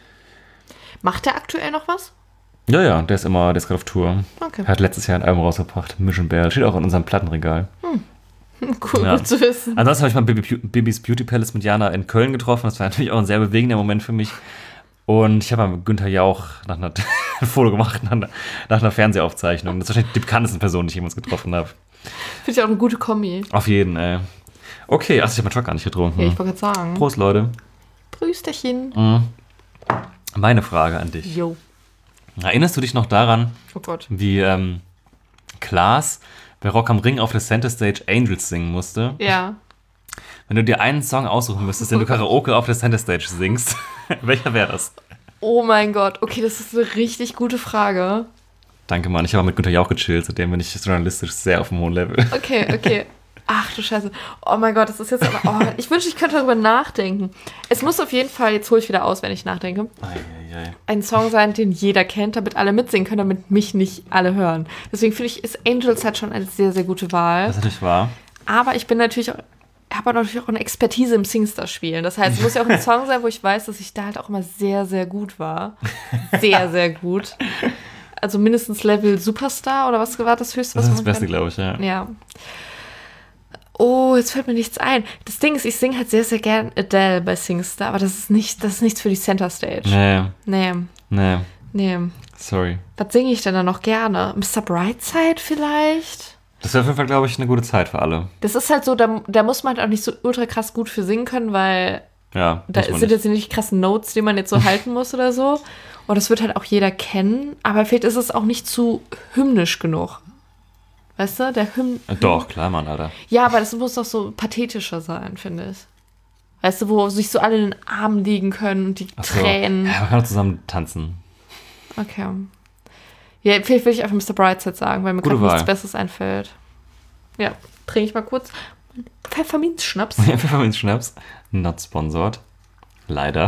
Macht der aktuell noch was? Ja, ja, der ist immer, der ist gerade auf Tour. Okay. Er hat letztes Jahr ein Album rausgebracht, Mission Bear. Steht auch in unserem Plattenregal. Cool, Ja. gut zu wissen. Ansonsten habe ich mal Bibi, Bibis Beauty Palace mit Jana in Köln getroffen. Das war natürlich auch ein sehr bewegender Moment für mich. Und ich habe mal mit Günther Jauch nach einer, ein Foto gemacht nach einer, nach einer Fernsehaufzeichnung. Das ist wahrscheinlich die bekannteste Person, die ich jemals getroffen habe. Finde ich auch eine gute Kombi. Auf jeden, ey. Okay, also ich habe meinen Truck gar nicht getrunken. Ja, ich wollte gerade sagen. Prost, Leute. Prüsterchen. Mhm. Meine Frage an dich. Jo. Erinnerst du dich noch daran, Oh Gott. wie ähm, Klaas bei Rock am Ring auf der Center Stage Angels singen musste? Ja. Wenn du dir einen Song aussuchen müsstest, den du Karaoke auf der Center Stage singst, welcher wäre das? Oh mein Gott. Okay, das ist eine richtig gute Frage. Danke, Mann. Ich habe mit Günther Jauch gechillt, seitdem bin ich journalistisch sehr auf einem hohen Level. Okay, okay. Ach du Scheiße. Oh mein Gott, das ist jetzt aber... Oh, ich wünschte, ich könnte darüber nachdenken. Es muss auf jeden Fall, jetzt hole ich wieder aus, wenn ich nachdenke, Eieiei. ein Song sein, den jeder kennt, damit alle mitsingen können, damit mich nicht alle hören. Deswegen finde ich, ist Angels halt schon eine sehr, sehr gute Wahl. Das ist natürlich wahr. Aber ich bin natürlich auch... habe aber natürlich auch eine Expertise im Singstar-Spielen. Das heißt, es muss ja auch ein Song sein, wo ich weiß, dass ich da halt auch immer sehr, sehr gut war. Sehr, sehr gut. Also mindestens Level Superstar oder was war das höchste, was Das ist man das Beste, kann? glaube ich, ja. Ja. Oh, jetzt fällt mir nichts ein. Das Ding ist, ich singe halt sehr, sehr gern Adele bei Singstar, aber das ist nicht, das ist nichts für die Center Stage. Nee, Nee, nee, nee. sorry. Was singe ich denn da noch gerne? Mister Brightside vielleicht? Das wäre auf jeden Fall, glaube ich, eine gute Zeit für alle. Das ist halt so, da, da muss man halt auch nicht so ultra krass gut für singen können, weil Ja, da muss man sind nicht. jetzt nicht die krassen Notes, die man jetzt so halten muss oder so. Und das wird halt auch jeder kennen. Aber vielleicht ist es auch nicht zu hymnisch genug. Weißt du, der Hymn... Äh, Doch, klar, Mann, Alter. Ja, aber das muss doch so pathetischer sein, finde ich. Weißt du, wo sich so alle in den Armen liegen können und die Ach so. Tränen. Ja, man kann auch zusammen tanzen. Okay. Ja, vielleicht will ich einfach Mister Brightside sagen, weil mir Gute gerade nichts Wahl. Besseres einfällt. Ja, trinke ich mal kurz Pfefferminzschnaps. Ja, Pfefferminzschnaps. Not sponsored. Leider.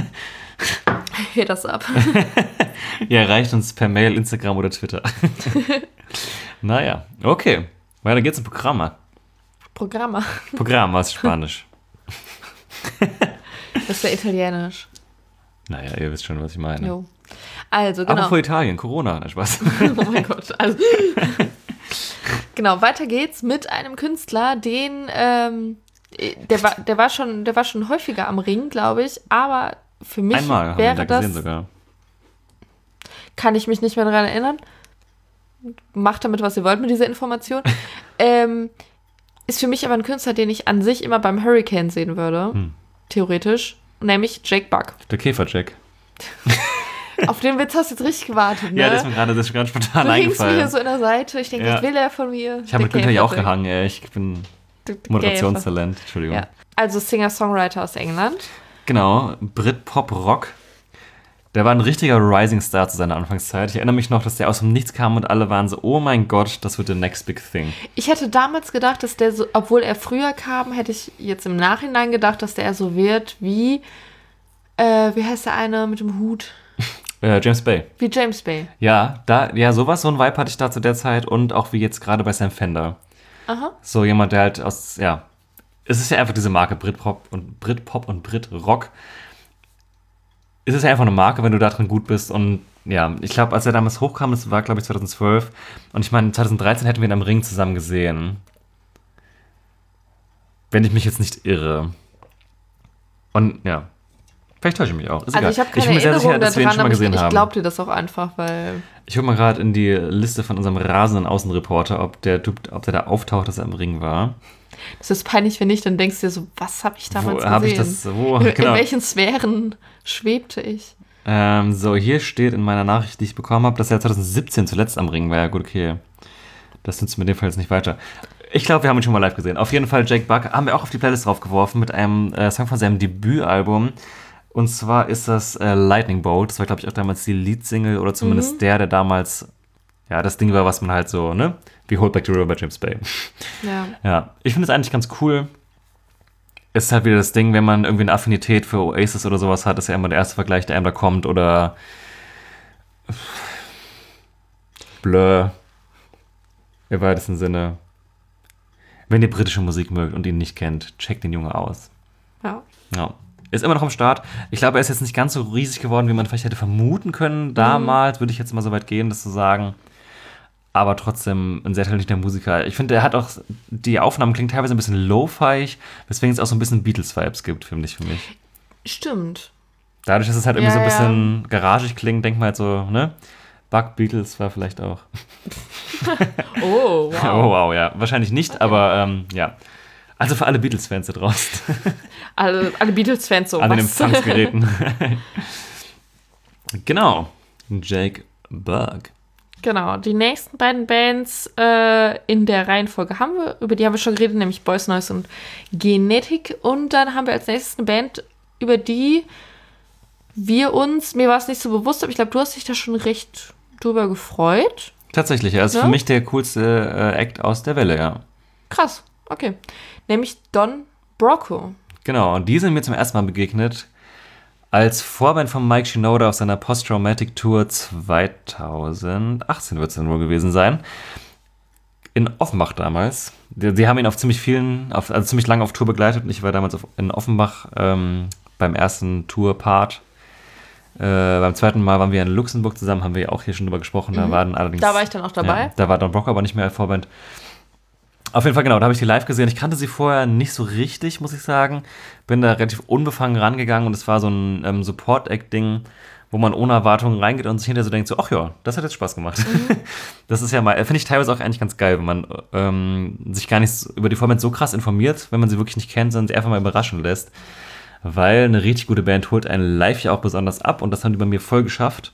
Hör das ab. Ihr erreicht uns per Mail, Instagram oder Twitter. Naja, okay. Weiter geht's im Programm. Programma. Programm ist Spanisch. Das ist ja italienisch. Naja, ihr wisst schon, was ich meine. Jo. Also, genau. Aber vor Italien, Corona, na Spaß. Oh mein Gott. Also, genau, weiter geht's mit einem Künstler, den, ähm, der war, der war schon, der war schon häufiger am Ring, glaube ich, aber für mich Einmal haben wir ihn da wäre das, gesehen sogar. kann ich mich nicht mehr daran erinnern. Macht damit, was ihr wollt mit dieser Information. ähm, ist für mich aber ein Künstler, den ich an sich immer beim Hurricane sehen würde, Hm. theoretisch, nämlich Jake Buck. Der Käferjack. Auf den Witz hast du jetzt richtig gewartet, ne? Ja, das ist mir gerade das ist gerade spontan du hängst mir eingefallen. hier so in der Seite. Ich denke, Ja. was will er von mir? Ich habe mit Der Günther Jauch Käferjack. gehangen, ey. Ich bin Der Moderationstalent. Entschuldigung. Ja. Also Singer-Songwriter aus England. Genau, Brit-Pop-Rock. Der war ein richtiger Rising Star zu seiner Anfangszeit. Ich erinnere mich noch, dass der aus dem Nichts kam und alle waren so, oh mein Gott, das wird the next big thing. Ich hätte damals gedacht, dass der so, obwohl er früher kam, hätte ich jetzt im Nachhinein gedacht, dass der so wird wie, äh, wie heißt der eine mit dem Hut? Äh, James Bay. Wie James Bay. Ja, da, ja, sowas, so ein Vibe hatte ich da zu der Zeit und auch wie jetzt gerade bei Sam Fender. Aha. So jemand, der halt aus, ja, es ist ja einfach diese Marke Britpop und Britpop und Britrock. Es ist ja einfach eine Marke, wenn du da drin gut bist und ja, ich glaube, als er damals hochkam, das war glaube ich zwanzig zwölf und ich meine, zwanzig dreizehn hätten wir ihn am Ring zusammen gesehen. Wenn ich mich jetzt nicht irre. Und ja, Vielleicht täusche ich mich auch. Ist Also egal. ich habe keine bin mir sehr Erinnerung sicher, dass wir ihn daran, schon mal aber ich, gesehen ich haben. glaub dir das auch einfach, weil... Ich gucke mal gerade in die Liste von unserem rasenden Außenreporter, ob der Typ, ob der da auftaucht, dass er im Ring war. Das ist peinlich, wenn nicht, dann denkst du dir so, was habe ich damals Wo gesehen? habe ich das? Wo? In, Genau. in welchen Sphären schwebte ich? Ähm, so, hier steht in meiner Nachricht, die ich bekommen habe, dass er zwanzig siebzehn zuletzt am Ring war. Ja, gut, okay. Das nützt mir in dem Fall jetzt nicht weiter. Ich glaube, wir haben ihn schon mal live gesehen. Auf jeden Fall Jake Buck haben wir auch auf die Playlist draufgeworfen mit einem äh, Song von seinem Debütalbum. Und zwar ist das äh, Lightning Bolt. Das war, glaube ich, auch damals die Leadsingle oder zumindest mhm. der, der damals, ja, das Ding war, was man halt so, ne? Wie Hold Back the River bei James Bay. Ja. Ja, ich finde es eigentlich ganz cool. Ist halt wieder das Ding, wenn man irgendwie eine Affinität für Oasis oder sowas hat, ist ja immer der erste Vergleich, der einem da kommt. Oder Blur. Im weitesten Sinne. Wenn ihr britische Musik mögt und ihn nicht kennt, checkt den Junge aus. Ja. Ja. Ist immer noch am Start. Ich glaube, er ist jetzt nicht ganz so riesig geworden, wie man vielleicht hätte vermuten können. Damals mhm. würde ich jetzt mal so weit gehen, das zu sagen. Aber trotzdem ein sehr talentierter Musiker. Ich finde, er hat auch, die Aufnahmen klingen teilweise ein bisschen lo-fiig, weswegen es auch so ein bisschen Beatles-Vibes gibt, finde ich, für mich. Stimmt. Dadurch, dass es halt irgendwie ja, so ein bisschen ja. garagig klingt, denkt man halt so, ne? Buck Beatles war vielleicht auch. Oh, wow. Oh, wow, ja. Wahrscheinlich nicht, okay. aber ähm, ja. Also für alle Beatles-Fans da draußen. Alle, alle Beatles-Fans so. An den Empfangsgeräten. Genau. Jake Buck. Genau. Die nächsten beiden Bands äh, in der Reihenfolge haben wir, über die haben wir schon geredet, nämlich Boys Noise und Genetik. Und dann haben wir als nächstes eine Band, über die wir uns, mir war es nicht so bewusst, aber ich glaube, du hast dich da schon recht drüber gefreut. Tatsächlich, er ist ja? für mich der coolste äh, Act aus der Welle, ja. Krass, okay. Nämlich Don Broco. Genau, und die sind mir zum ersten Mal begegnet als Vorband von Mike Shinoda auf seiner Post-Traumatic Tour zweitausendachtzehn wird es dann wohl gewesen sein. In Offenbach damals. Die, die haben ihn auf ziemlich vielen, auf, also ziemlich lange auf Tour begleitet und ich war damals auf, in Offenbach ähm, beim ersten Tour-Part. Äh, beim zweiten Mal waren wir in Luxemburg zusammen, haben wir ja auch hier schon drüber gesprochen. Mhm. Da, war dann allerdings, da war ich dann auch dabei. Ja, da war Don Broco aber nicht mehr als Vorband. Auf jeden Fall, genau, da habe ich die live gesehen. Ich kannte sie vorher nicht so richtig, muss ich sagen. Bin da relativ unbefangen rangegangen und es war so ein ähm, Support-Act-Ding, wo man ohne Erwartungen reingeht und sich hinterher so denkt, so, ach ja, das hat jetzt Spaß gemacht. Mhm. Das ist ja mal, finde ich teilweise auch eigentlich ganz geil, wenn man ähm, sich gar nicht über die Vorband so krass informiert, wenn man sie wirklich nicht kennt, sondern sie einfach mal überraschen lässt. Weil eine richtig gute Band holt einen live ja auch besonders ab und das haben die bei mir voll geschafft.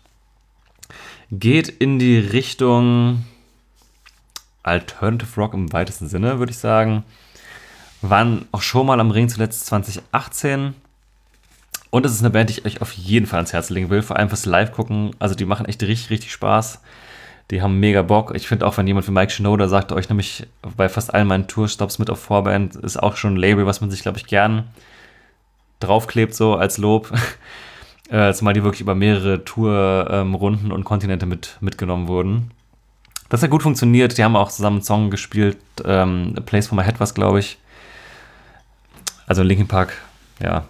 Geht in die Richtung Alternative Rock im weitesten Sinne, würde ich sagen. Waren auch schon mal am Ring, zuletzt zwanzig achtzehn. Und es ist eine Band, die ich euch auf jeden Fall ans Herz legen will, vor allem fürs Live-Gucken. Also die machen echt richtig, richtig Spaß. Die haben mega Bock. Ich finde auch, wenn jemand wie Mike Shinoda sagt, euch nämlich bei fast allen meinen Tourstops mit auf Vorband, ist auch schon ein Label, was man sich, glaube ich, gern draufklebt, so als Lob. äh, zumal die wirklich über mehrere Tourrunden ähm, und Kontinente mit, mitgenommen wurden. Das hat gut funktioniert. Die haben auch zusammen einen Song gespielt. Ähm, A Place for My Head was, glaube ich. Also Linkin Park, ja.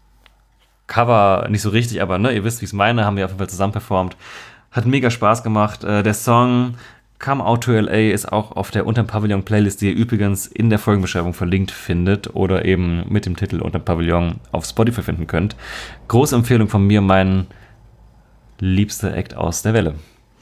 Cover nicht so richtig, aber ne, ihr wisst, wie ich es meine. Haben die auf jeden Fall zusammen performt. Hat mega Spaß gemacht. Äh, der Song Come Out to L A ist auch auf der Unterm Pavillon Playlist, die ihr übrigens in der Folgenbeschreibung verlinkt findet oder eben mit dem Titel Unterm Pavillon auf Spotify finden könnt. Große Empfehlung von mir, mein liebster Act aus der Welle.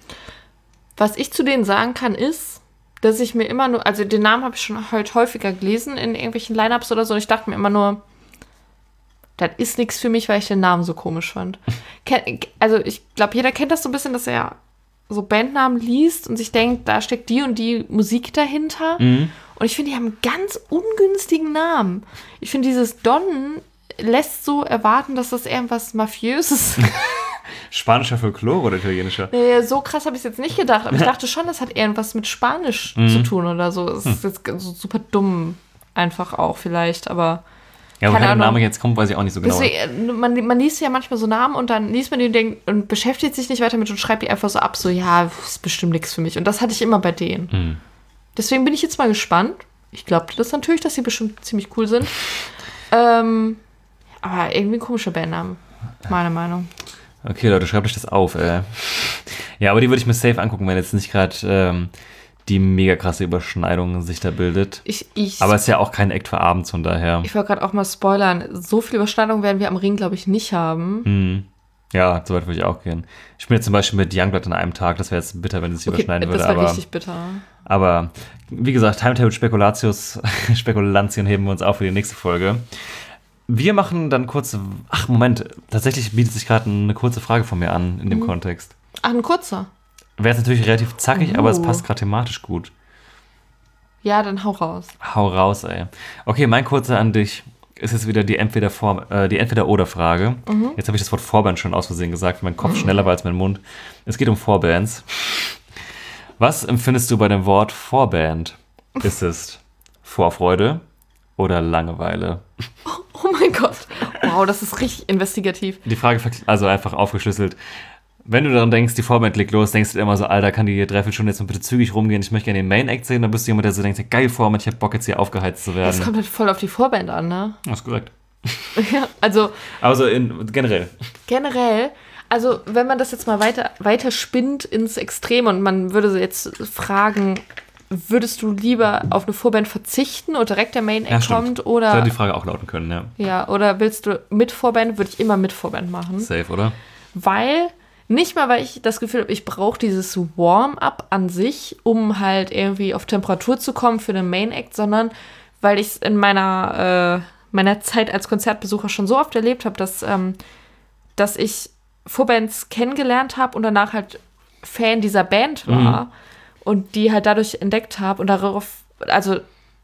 Was ich zu denen sagen kann, ist, dass ich mir immer nur, also den Namen habe ich schon heute häufiger gelesen in irgendwelchen Lineups oder so, und ich dachte mir immer nur, das ist nichts für mich, weil ich den Namen so komisch fand. Also ich glaube, jeder kennt das so ein bisschen, dass er so Bandnamen liest und sich denkt, da steckt die und die Musik dahinter. Mhm. Und ich finde, die haben einen ganz ungünstigen Namen. Ich finde, dieses Don lässt so erwarten, dass das irgendwas Mafiöses ist. Spanischer Folklore oder italienischer? Nee, so krass habe ich es jetzt nicht gedacht. Aber ich dachte schon, das hat irgendwas mit Spanisch mhm. zu tun oder so. Das ist jetzt so super dumm einfach auch vielleicht, aber ja, woher der Name jetzt kommt, weiß ich auch nicht so genau. Deswegen, man, man liest ja manchmal so Namen und dann liest man die und, denkt, und beschäftigt sich nicht weiter mit und schreibt die einfach so ab, so ja, ist bestimmt nichts für mich. Und das hatte ich immer bei denen. Mhm. Deswegen bin ich jetzt mal gespannt. Ich glaube das natürlich, dass sie bestimmt ziemlich cool sind. ähm, aber irgendwie ein komischer Bandname, meine Meinung. Okay, Leute, schreibt euch das auf. Äh. Ja, aber die würde ich mir safe angucken, wenn jetzt nicht gerade ähm, die mega krasse Überschneidung sich da bildet. Ich, ich, Aber es ist ja auch kein Act für abends, von daher. Ich wollte gerade auch mal spoilern. So viele Überschneidungen werden wir am Ring, glaube ich, nicht haben. Mhm. Ja, so weit würde ich auch gehen. Ich bin jetzt zum Beispiel mit Youngblood an einem Tag. Das wäre jetzt bitter, wenn es sich Okay, überschneiden das würde. war Aber, richtig bitter. aber wie gesagt, Timetable Spekulatius, Spekulantien heben wir uns auf für die nächste Folge. Wir machen dann kurz. Ach, Moment. Tatsächlich bietet sich gerade eine kurze Frage von mir an in dem Mhm. Kontext. Ach, ein kurzer. Wäre jetzt natürlich relativ zackig, Oh. aber es passt gerade thematisch gut. Ja, dann hau raus. Hau raus, ey. Okay, mein kurzer an dich ist jetzt wieder die Entweder-Vor- äh, die Entweder-Oder-Frage. Mhm. Jetzt habe ich das Wort Vorband schon aus Versehen gesagt, mein Kopf schneller war als mein Mund. Es geht um Vorbands. Was empfindest du bei dem Wort Vorband? Ist es Vorfreude oder Langeweile? Oh mein Gott. Wow, das ist richtig investigativ. Die Frage, verk- also einfach aufgeschlüsselt. Wenn du daran denkst, die Vorband legt los, denkst du dir immer so, Alter, kann die Dreiviertelstunde jetzt mal bitte zügig rumgehen, ich möchte gerne den Main-Act sehen, dann bist du jemand, der so denkt, geil Vorband, ich hab Bock jetzt hier aufgeheizt zu Das werden. kommt halt voll auf die Vorband an, ne? Das ist korrekt. Ja, also Also in, generell. generell, also wenn man das jetzt mal weiter, weiter spinnt ins Extrem und man würde jetzt fragen, würdest du lieber auf eine Vorband verzichten und direkt der Main-Act Ja, stimmt. kommt Da oder, hätte die Frage auch lauten können, ja. ja, oder willst du mit Vorband, würde ich immer mit Vorband machen. Safe, oder? Weil, nicht mal, weil ich das Gefühl habe, ich brauche dieses Warm-up an sich, um halt irgendwie auf Temperatur zu kommen für den Main-Act, sondern weil ich es in meiner, äh, meiner Zeit als Konzertbesucher schon so oft erlebt habe, dass, ähm, dass ich Vorbands kennengelernt habe und danach halt Fan dieser Band war Mhm. und die halt dadurch entdeckt habe und darauf, also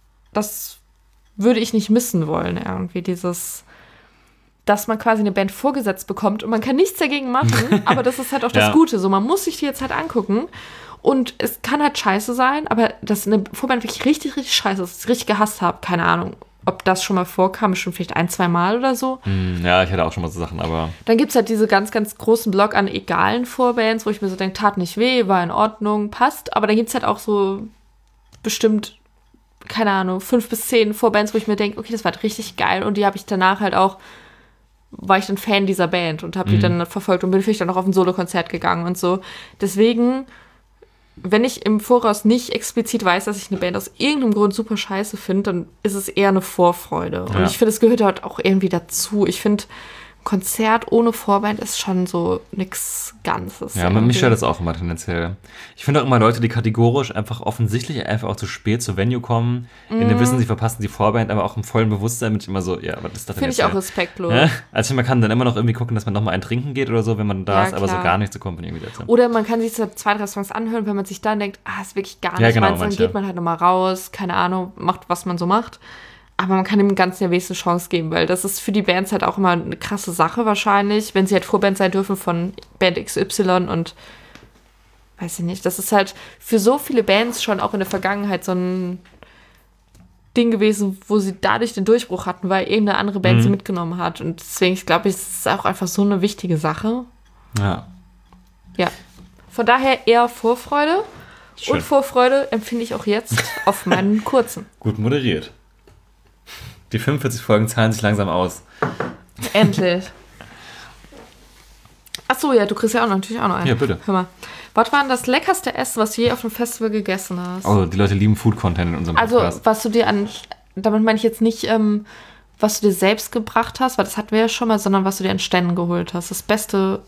das würde ich nicht missen wollen, irgendwie dieses, dass man quasi eine Band vorgesetzt bekommt und man kann nichts dagegen machen, aber das ist halt auch das Ja. Gute, so man muss sich die jetzt halt angucken und es kann halt scheiße sein, aber dass eine Vorband wirklich richtig, richtig scheiße ist, dass ich es richtig gehasst habe, keine Ahnung, ob das schon mal vorkam, schon vielleicht ein, zwei Mal oder so. Hm, ja, ich hatte auch schon mal so Sachen, aber Dann gibt es halt diese ganz, ganz großen Block an egalen Vorbands, wo ich mir so denke, tat nicht weh, war in Ordnung, passt. Aber dann gibt es halt auch so bestimmt, keine Ahnung, fünf bis zehn Vorbands, wo ich mir denke, okay, das war halt richtig geil. Und die habe ich danach halt auch, war ich dann Fan dieser Band und habe die dann verfolgt und bin vielleicht dann auch auf ein Solokonzert gegangen und so. Deswegen, wenn ich im Voraus nicht explizit weiß, dass ich eine Band aus irgendeinem Grund super scheiße finde, dann ist es eher eine Vorfreude. Und Ja. ich finde, es gehört halt auch irgendwie dazu. Ich finde, Konzert ohne Vorband ist schon so nix Ganzes. ja, man irgendwie. mich stört das auch immer tendenziell. Ich finde auch immer Leute, die kategorisch einfach offensichtlich einfach auch zu spät zur Venue kommen, in dem Wissen, sie verpassen die Vorband, aber auch im vollen Bewusstsein bin ich immer so, ja, was ist das denn Finde jetzt? ich auch ey? respektlos. Ja? Also man kann dann immer noch irgendwie gucken, dass man nochmal ein Trinken geht oder so, wenn man da Ja, ist, aber so klar. gar nicht zu kommen irgendwie dazu. Oder man kann sich so zwei, drei Songs anhören, wenn man sich dann denkt, ah, ist wirklich gar nicht Ja, genau, meins, dann manche. geht man halt nochmal raus, keine Ahnung, macht, was man so macht. Aber man kann dem Ganzen ja wenigstens eine Chance geben, weil das ist für die Bands halt auch immer eine krasse Sache wahrscheinlich, wenn sie halt Vorband sein dürfen von Band X Y und weiß ich nicht, das ist halt für so viele Bands schon auch in der Vergangenheit so ein Ding gewesen, wo sie dadurch den Durchbruch hatten, weil irgendeine andere Band Mhm. sie mitgenommen hat. Und deswegen, ich glaube, es ist auch einfach so eine wichtige Sache. Ja, Ja. Von daher eher Vorfreude. schön. Und Vorfreude empfinde ich auch jetzt auf meinen kurzen. Gut moderiert. Die fünfundvierzig Folgen zahlen sich langsam aus. Endlich. Ach so, ja, du kriegst ja auch noch, natürlich auch noch einen. Ja, bitte. Hör mal. Was war denn das leckerste Essen, was du je auf einem Festival gegessen hast? Oh, die Leute lieben Food-Content in unserem Also, Podcast. was du dir an, damit meine ich jetzt nicht, ähm, was du dir selbst gebracht hast, weil das hatten wir ja schon mal, sondern was du dir an Ständen geholt hast. Das beste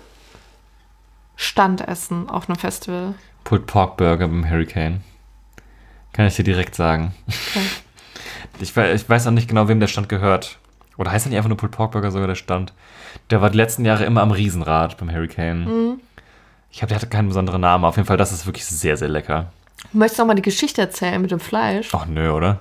Standessen auf einem Festival. Pulled Pork Burger beim Hurricane. Kann ich dir direkt sagen. Okay. Ich, we- ich weiß auch nicht genau, wem der Stand gehört. Oder heißt er nicht einfach nur Pulled Pork Burger sogar der Stand? Der war die letzten Jahre immer am Riesenrad beim Hurricane. Mhm. Ich glaube, der hatte keinen besonderen Namen. Auf jeden Fall, das ist wirklich sehr, sehr lecker. Möchtest du auch mal die Geschichte erzählen mit dem Fleisch? Ach nö, oder?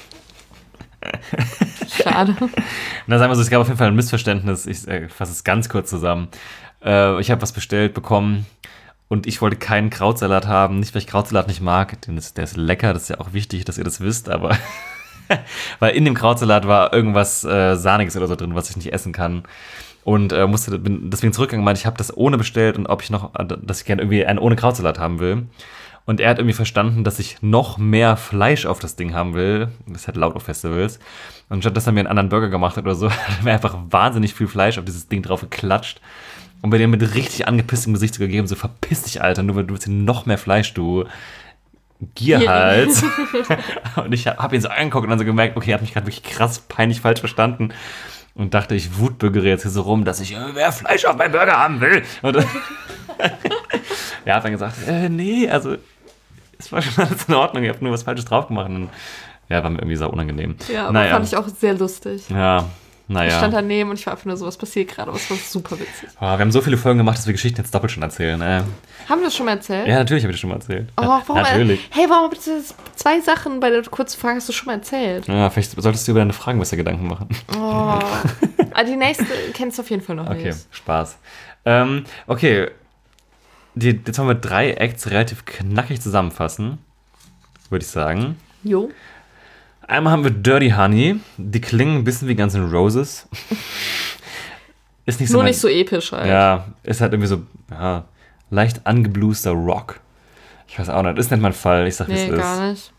Schade. Na, sagen wir so, es gab auf jeden Fall ein Missverständnis. Ich äh, fasse es ganz kurz zusammen. Äh, ich habe was bestellt bekommen und ich wollte keinen Krautsalat haben. Nicht, weil ich Krautsalat nicht mag. Denn das, der ist lecker, das ist ja auch wichtig, dass ihr das wisst. Aber weil in dem Krautsalat war irgendwas äh, Sahniges oder so drin, was ich nicht essen kann. Und äh, musste, bin deswegen zurückgegangen und meinte, ich habe das ohne bestellt und ob ich noch, dass ich gerne irgendwie einen ohne Krautsalat haben will. Und er hat irgendwie verstanden, dass ich noch mehr Fleisch auf das Ding haben will. Das ist halt laut auf Festivals. Und statt dass er mir einen anderen Burger gemacht hat oder so, hat er mir einfach wahnsinnig viel Fleisch auf dieses Ding drauf geklatscht. Und bei dem mit richtig angepisstem Gesicht so gegeben, so verpiss dich, Alter, nur weil du willst hier noch mehr Fleisch, du. Gierhals. Und ich habe ihn so angeguckt und dann so gemerkt, okay, er hat mich gerade wirklich krass peinlich falsch verstanden. Und dachte, ich wutbürgere jetzt hier so rum, dass ich äh, mehr Fleisch auf meinen Burger haben will. Und er hat dann gesagt, äh, nee, also es war schon alles in Ordnung, ihr habt nur was Falsches drauf gemacht. Und ja, war mir irgendwie sau unangenehm. Ja, aber naja. fand ich auch sehr lustig. Ja, naja. Ich stand daneben und ich war einfach nur so, was passiert gerade, aber es war super witzig. Oh, wir haben so viele Folgen gemacht, dass wir Geschichten jetzt doppelt schon erzählen. Äh. Haben wir das schon mal erzählt? Ja, natürlich habe ich das schon mal erzählt. Oh, warum? Natürlich. Hey, warum bitte zwei Sachen bei der kurzen Frage hast du schon mal erzählt? Ja, vielleicht solltest du über deine Fragen besser Gedanken machen. Oh. Ah, die nächste kennst du auf jeden Fall noch Okay, nicht. Spaß. Ähm, okay, die, jetzt wollen wir drei Acts relativ knackig zusammenfassen, würde ich sagen. Jo. Einmal haben wir Dirty Honey. Die klingen ein bisschen wie Guns N' Roses. Ist nicht so Nur mein, nicht so episch halt. Ja, ist halt irgendwie so ja, leicht angebluester Rock. Ich weiß auch nicht, ist nicht mein Fall. Ich sag, wie Nee, es ist. gar nicht.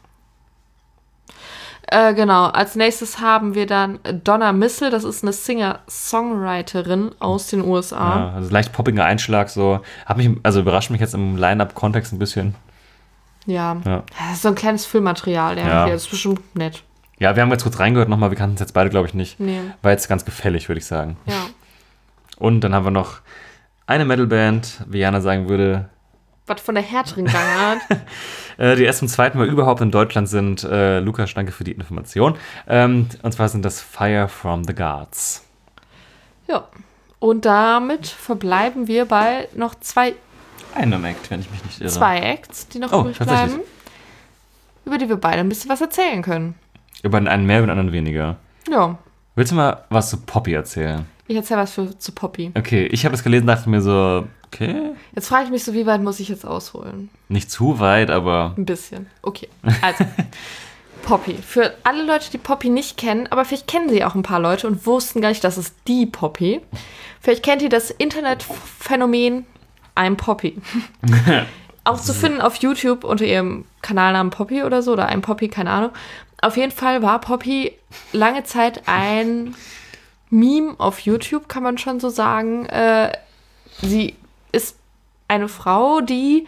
Äh, genau, als nächstes haben wir dann Donna Missel. Das ist eine Singer-Songwriterin aus den U S A. Ja, also leicht poppiger Einschlag. So. Hat mich, also überrascht mich jetzt im Line-Up-Kontext ein bisschen. Ja. Ja. Das ist so ein kleines Füllmaterial. Ja. Ja. Das ist bestimmt nett. Ja, wir haben jetzt kurz reingehört nochmal. Wir kannten es jetzt beide, glaube ich, nicht. Nee. War jetzt ganz gefällig, würde ich sagen. Ja. Und dann haben wir noch eine Metalband, wie Jana sagen würde, Was von der härteren Gangart. äh, die erst zum zweiten Mal überhaupt in Deutschland sind. Äh, Lukas, danke für die Information. Ähm, und zwar sind das Fire from the Gods. Ja. Und damit verbleiben wir bei noch zwei, Einem Act, wenn ich mich nicht irre. zwei Acts, die noch Oh, übrig tatsächlich. bleiben, über die wir beide ein bisschen was erzählen können. Über den einen mehr, über den anderen weniger. Ja. Willst du mal was zu Poppy erzählen? Ich erzähle was für, zu Poppy. Okay, ich habe das gelesen, dachte mir so, okay, Jetzt frage ich mich so, wie weit muss ich jetzt ausholen? nicht zu weit, aber Ein bisschen. Okay. Also, Poppy. Für alle Leute, die Poppy nicht kennen, aber vielleicht kennen sie auch ein paar Leute und wussten gar nicht, dass es die Poppy. Vielleicht kennt ihr das Internetphänomen I'm Poppy. Auch zu finden auf YouTube unter ihrem Kanalnamen Poppy oder so, oder I'm Poppy, keine Ahnung. Auf jeden Fall war Poppy lange Zeit ein Meme auf YouTube, kann man schon so sagen. Äh, sie ist eine Frau, die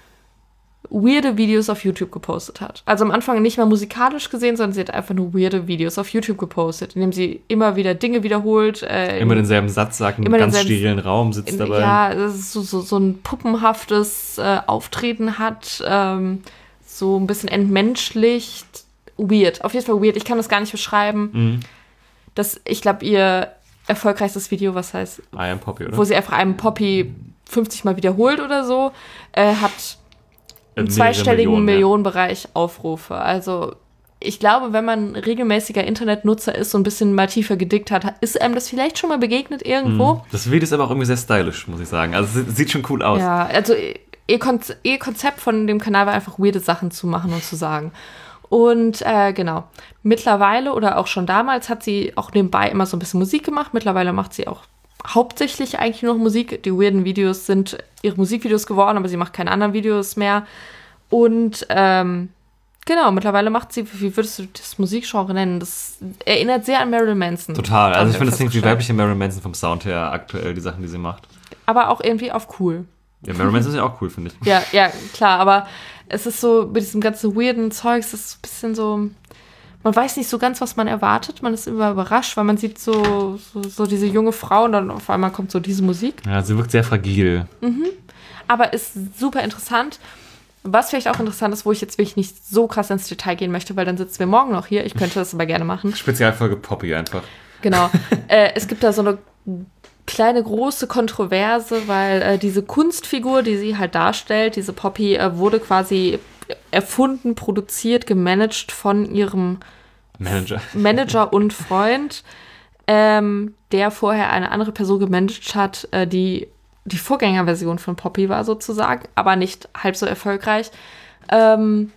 weirde Videos auf YouTube gepostet hat. Also am Anfang nicht mal musikalisch gesehen, sondern sie hat einfach nur weirde Videos auf YouTube gepostet, indem sie immer wieder Dinge wiederholt. Äh, immer denselben Satz sagt, in einem ganz denselben- sterilen Raum sitzt in, dabei. Ja, das ist so, so, so ein puppenhaftes äh, Auftreten hat, ähm, so ein bisschen entmenschlicht. Weird, auf jeden Fall weird. Ich kann das gar nicht beschreiben. Mhm. Das, ich glaube, ihr erfolgreichstes Video, was heißt, I am Poppy, oder? wo sie einfach einem Poppy fünfzig Mal wiederholt oder so, äh, hat im Mehrere zweistelligen Millionen, ja. Millionenbereich Aufrufe. Also ich glaube, wenn man regelmäßiger Internetnutzer ist und ein bisschen mal tiefer gedickt hat, ist einem das vielleicht schon mal begegnet irgendwo. Das Video ist aber auch irgendwie sehr stylisch, muss ich sagen. Also es sieht schon cool aus. Ja, also ihr, Konz- ihr Konzept von dem Kanal war einfach weirde Sachen zu machen und zu sagen. Und äh, genau, mittlerweile oder auch schon damals hat sie auch nebenbei immer so ein bisschen Musik gemacht. Mittlerweile macht sie auch hauptsächlich eigentlich nur noch Musik. Die weirden Videos sind ihre Musikvideos geworden, aber sie macht keine anderen Videos mehr. Und ähm, genau, mittlerweile macht sie, wie würdest du das Musikgenre nennen? Das erinnert sehr an Marilyn Manson. Total. Also ich finde, das klingt wie festgestellt. weibliche Marilyn Manson vom Sound her aktuell, die Sachen, die sie macht. Aber auch irgendwie auf cool. Ja, Marilyn Manson ist ja auch cool, finde ich. Ja, ja, klar, aber es ist so, mit diesem ganzen weirden Zeugs, es ist ein bisschen so, man weiß nicht so ganz, was man erwartet. Man ist immer überrascht, weil man sieht so, so, so diese junge Frau und dann auf einmal kommt so diese Musik. Ja, sie wirkt sehr fragil. Aber ist super interessant. Was vielleicht auch interessant ist, wo ich jetzt wirklich nicht so krass ins Detail gehen möchte, weil dann sitzen wir morgen noch hier. Ich könnte das aber gerne machen. Spezialfolge Poppy einfach. Genau. äh, es gibt da so eine kleine große Kontroverse, weil äh, diese Kunstfigur, die sie halt darstellt, diese Poppy, äh, wurde quasi erfunden, produziert, gemanagt von ihrem Manager. Manager und Freund, ähm, der vorher eine andere Person gemanagt hat, äh, die die Vorgängerversion von Poppy war sozusagen, aber nicht halb so erfolgreich. Ähm,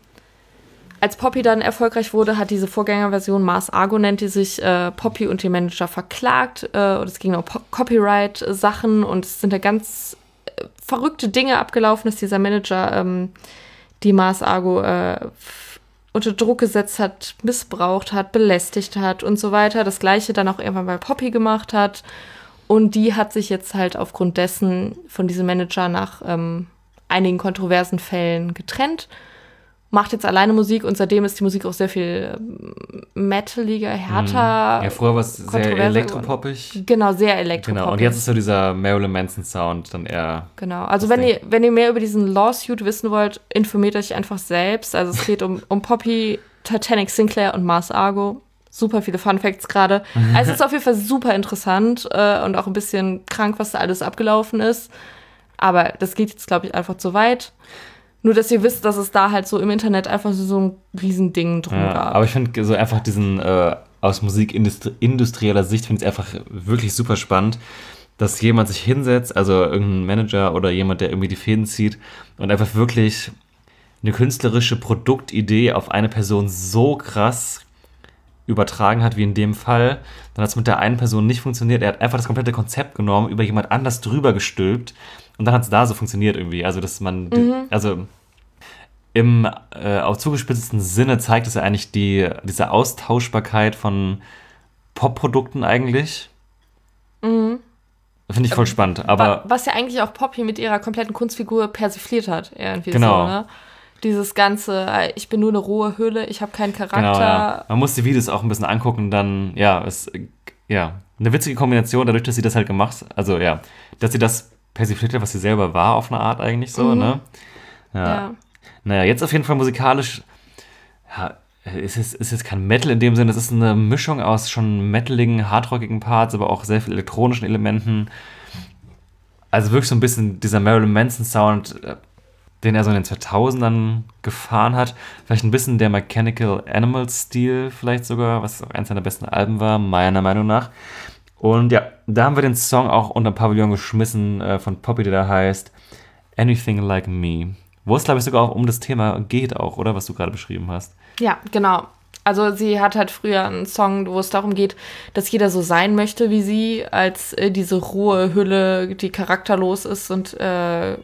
als Poppy dann erfolgreich wurde, hat diese Vorgängerversion, Mars Argo nennt die sich, äh, Poppy und den Manager verklagt. Äh, und es ging um po- Copyright-Sachen und es sind da ganz äh, verrückte Dinge abgelaufen, dass dieser Manager ähm, die Mars Argo äh, f- unter Druck gesetzt hat, missbraucht hat, belästigt hat und so weiter. Das Gleiche dann auch irgendwann bei Poppy gemacht hat. Und die hat sich jetzt halt aufgrund dessen von diesem Manager nach ähm, einigen kontroversen Fällen getrennt. macht jetzt alleine Musik und seitdem ist die Musik auch sehr viel metaliger, härter. Ja, früher war es sehr kontroverser elektropoppig. Genau, sehr elektropoppig. Genau, und jetzt ist so dieser Marilyn Manson-Sound dann eher... Genau, also das wenn Ding. ihr, wenn ihr mehr über diesen Lawsuit wissen wollt, informiert euch einfach selbst. Also es geht um, um Poppy, Titanic Sinclair und Mars Argo. Super viele Funfacts gerade. Also es ist auf jeden Fall super interessant äh, und auch ein bisschen krank, was da alles abgelaufen ist. Aber das geht jetzt, glaube ich, einfach zu weit. Nur, dass ihr wisst, dass es da halt so im Internet einfach so, so ein Riesending drum Ja, gab. aber ich finde so einfach diesen, äh, aus musikindustrieller Sicht finde ich es einfach wirklich super spannend, dass jemand sich hinsetzt, also irgendein Manager oder jemand, der irgendwie die Fäden zieht und einfach wirklich eine künstlerische Produktidee auf eine Person so krass übertragen hat, wie in dem Fall. Dann hat es mit der einen Person nicht funktioniert. Er hat einfach das komplette Konzept genommen, über jemand anders drüber gestülpt und dann hat es da so funktioniert irgendwie. Also, dass man, Mhm. also im äh, auf zugespitzten Sinne zeigt es ja eigentlich die, diese Austauschbarkeit von Popprodukten eigentlich. Mhm. Finde ich voll spannend. Aber Wa- Was ja eigentlich auch Poppy mit ihrer kompletten Kunstfigur persifliert hat. Irgendwie Genau. so, ne? Dieses ganze, äh, ich bin nur eine rohe Hülle, ich habe keinen Charakter. genau, ja. Man muss die Videos auch ein bisschen angucken, dann, ja, es, ja, eine witzige Kombination, dadurch, dass sie das halt gemacht, also ja, dass sie das persifliert hat, was sie selber war, auf eine Art eigentlich so, Mhm. ne? Ja. Ja. Naja, jetzt auf jeden Fall musikalisch, ja, es ist, ist jetzt kein Metal in dem Sinne, es ist eine Mischung aus schon metaligen, hardrockigen Parts, aber auch sehr viel elektronischen Elementen. Also wirklich so ein bisschen dieser Marilyn Manson-Sound, äh, den er so in den zweitausendern gefahren hat. Vielleicht ein bisschen der Mechanical Animals-Stil vielleicht sogar, was auch eins seiner besten Alben war, meiner Meinung nach. Und ja, da haben wir den Song auch unter den Pavillon geschmissen äh, von Poppy, der da heißt Anything Like Me. Wo es, glaube ich, sogar auch um das Thema geht auch, oder? Was du gerade beschrieben hast. Ja, genau. Also sie hat halt früher einen Song, wo es darum geht, dass jeder so sein möchte wie sie, als äh, diese rohe Hülle, die charakterlos ist und äh,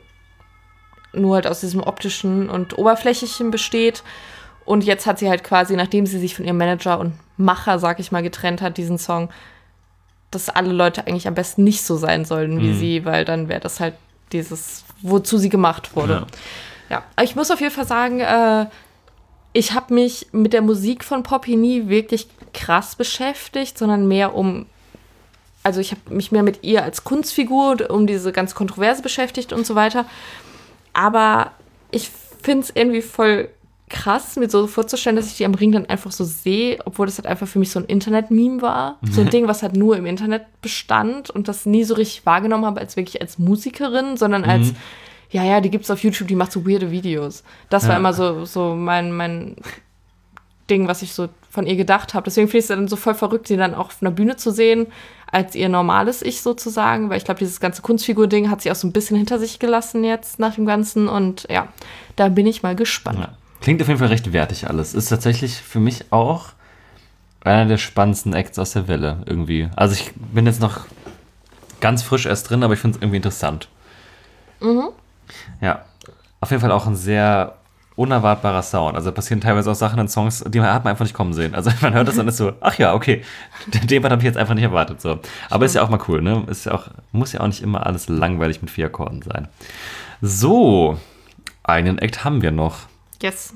nur halt aus diesem optischen und oberflächlichen besteht. Und jetzt hat sie halt quasi, nachdem sie sich von ihrem Manager und Macher, sag ich mal, getrennt hat, diesen Song, dass alle Leute eigentlich am besten nicht so sein sollen wie Mhm. sie, weil dann wäre das halt dieses, wozu sie gemacht wurde. Ja. Ja, aber ich muss auf jeden Fall sagen, äh, ich habe mich mit der Musik von Poppy nie wirklich krass beschäftigt, sondern mehr um, also ich habe mich mehr mit ihr als Kunstfigur, um diese ganze Kontroverse beschäftigt und so weiter. Aber ich finde es irgendwie voll krass, mir so vorzustellen, dass ich die am Ring dann einfach so sehe, obwohl das halt einfach für mich so ein Internet-Meme war. So ein Ding, was halt nur im Internet bestand und das nie so richtig wahrgenommen habe als wirklich als Musikerin, sondern als, ja, ja, die gibt's auf YouTube, die macht so weirde Videos. Das war Ja. immer so, so mein, mein Ding, was ich so von ihr gedacht habe. Deswegen finde ich es dann so voll verrückt, sie dann auch auf einer Bühne zu sehen, als ihr normales Ich sozusagen, weil ich glaube, dieses ganze Kunstfigur-Ding hat sie auch so ein bisschen hinter sich gelassen jetzt nach dem Ganzen und ja, da bin ich mal gespannt. Ja. Klingt auf jeden Fall recht wertig alles. Ist tatsächlich für mich auch einer der spannendsten Acts aus der Welle irgendwie. Also ich bin jetzt noch ganz frisch erst drin, aber ich finde es irgendwie interessant. Mhm. Ja, auf jeden Fall auch ein sehr unerwartbarer Sound. Also passieren teilweise auch Sachen in Songs, die man hat man einfach nicht kommen sehen. Also man hört das dann ist so, ach ja, okay, den habe ich jetzt einfach nicht erwartet. So. Aber ist ja auch mal cool, ne? Ist ja auch, muss ja auch nicht immer alles langweilig mit vier Akkorden sein. So, einen Act haben wir noch. Yes.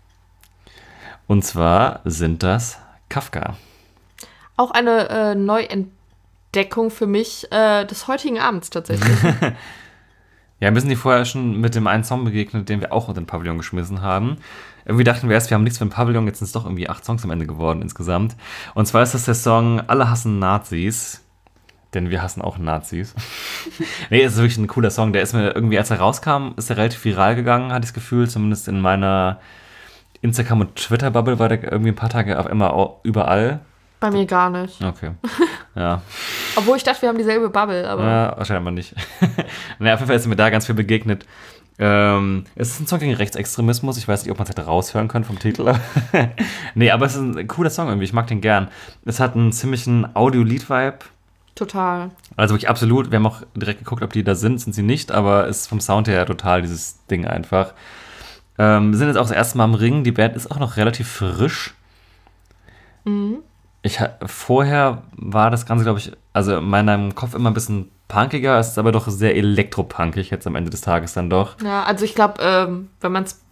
Und zwar sind das Kafka. Auch eine äh, Neuentdeckung für mich äh, des heutigen Abends tatsächlich. Ja, wir sind die vorher schon mit dem einen Song begegnet, den wir auch unter den Pavillon geschmissen haben. Irgendwie dachten wir erst, wir haben nichts für den Pavillon, jetzt sind es doch irgendwie acht Songs am Ende geworden insgesamt. Und zwar ist das der Song Alle hassen Nazis. Denn wir hassen auch Nazis. Nee, es ist wirklich ein cooler Song. Der ist mir irgendwie, als er rauskam, ist er relativ viral gegangen, hatte ich das Gefühl. Zumindest in meiner Instagram- und Twitter-Bubble war der irgendwie ein paar Tage auf immer au- überall. Bei mir gar nicht. Okay. Ja. Obwohl ich dachte, wir haben dieselbe Bubble, aber Ja, wahrscheinlich nicht. Naja, auf jeden Fall ist mir da ganz viel begegnet. Ähm, es ist ein Song gegen Rechtsextremismus. Ich weiß nicht, ob man es hätte raushören können vom Titel. Nee, aber es ist ein cooler Song irgendwie. Ich mag den gern. Es hat einen ziemlichen Audio-Lied-Vibe. total. Also wirklich absolut. Wir haben auch direkt geguckt, ob die da sind. Sind sie nicht, aber es ist vom Sound her total dieses Ding einfach. Ähm, wir sind jetzt auch das erste Mal am Ring. Die Band ist auch noch relativ frisch. Mhm. Ich, ha- vorher war das Ganze, glaube ich, also in meinem Kopf immer ein bisschen punkiger. Es ist aber doch sehr elektropunkig jetzt am Ende des Tages dann doch. Ja, also ich glaube, ähm, wenn man es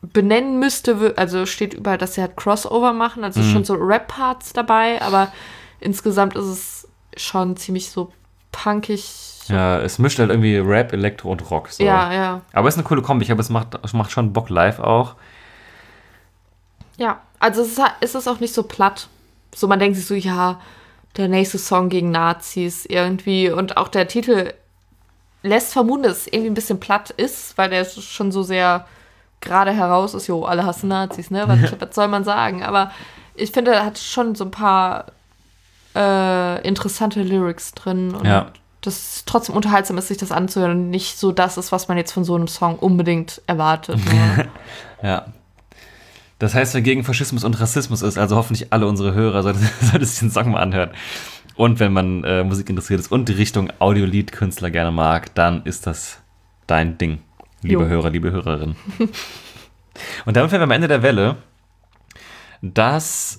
benennen müsste, wür- also steht überall, dass sie halt Crossover machen, also Mhm. schon so Rap-Parts dabei, aber insgesamt ist es schon ziemlich so punkig. Ja, es mischt halt irgendwie Rap, Elektro und Rock. So. Ja, ja. Aber es ist eine coole Kombi. Ich glaube, es macht, es macht schon Bock live auch. Ja, also es ist, halt- es ist auch nicht so platt. So, man denkt sich so, ja, der nächste Song gegen Nazis irgendwie. Und auch der Titel lässt vermuten, dass es irgendwie ein bisschen platt ist, weil der schon so sehr gerade heraus ist. Jo, alle hassen Nazis, ne? Was, was soll man sagen? Aber ich finde, er hat schon so ein paar äh, interessante Lyrics drin. Und Ja. das trotzdem unterhaltsam ist, sich das anzuhören und nicht so das ist, was man jetzt von so einem Song unbedingt erwartet. Ne? Ja. Das heißt, wer gegen Faschismus und Rassismus ist, also hoffentlich alle unsere Hörer, sollte, sollte sich den Song mal anhören. Und wenn man äh, Musik interessiert ist und die Richtung Audiolied-Künstler gerne mag, dann ist das dein Ding, liebe Jo. Hörer, liebe Hörerin. Und damit wären wir am Ende der Welle. Das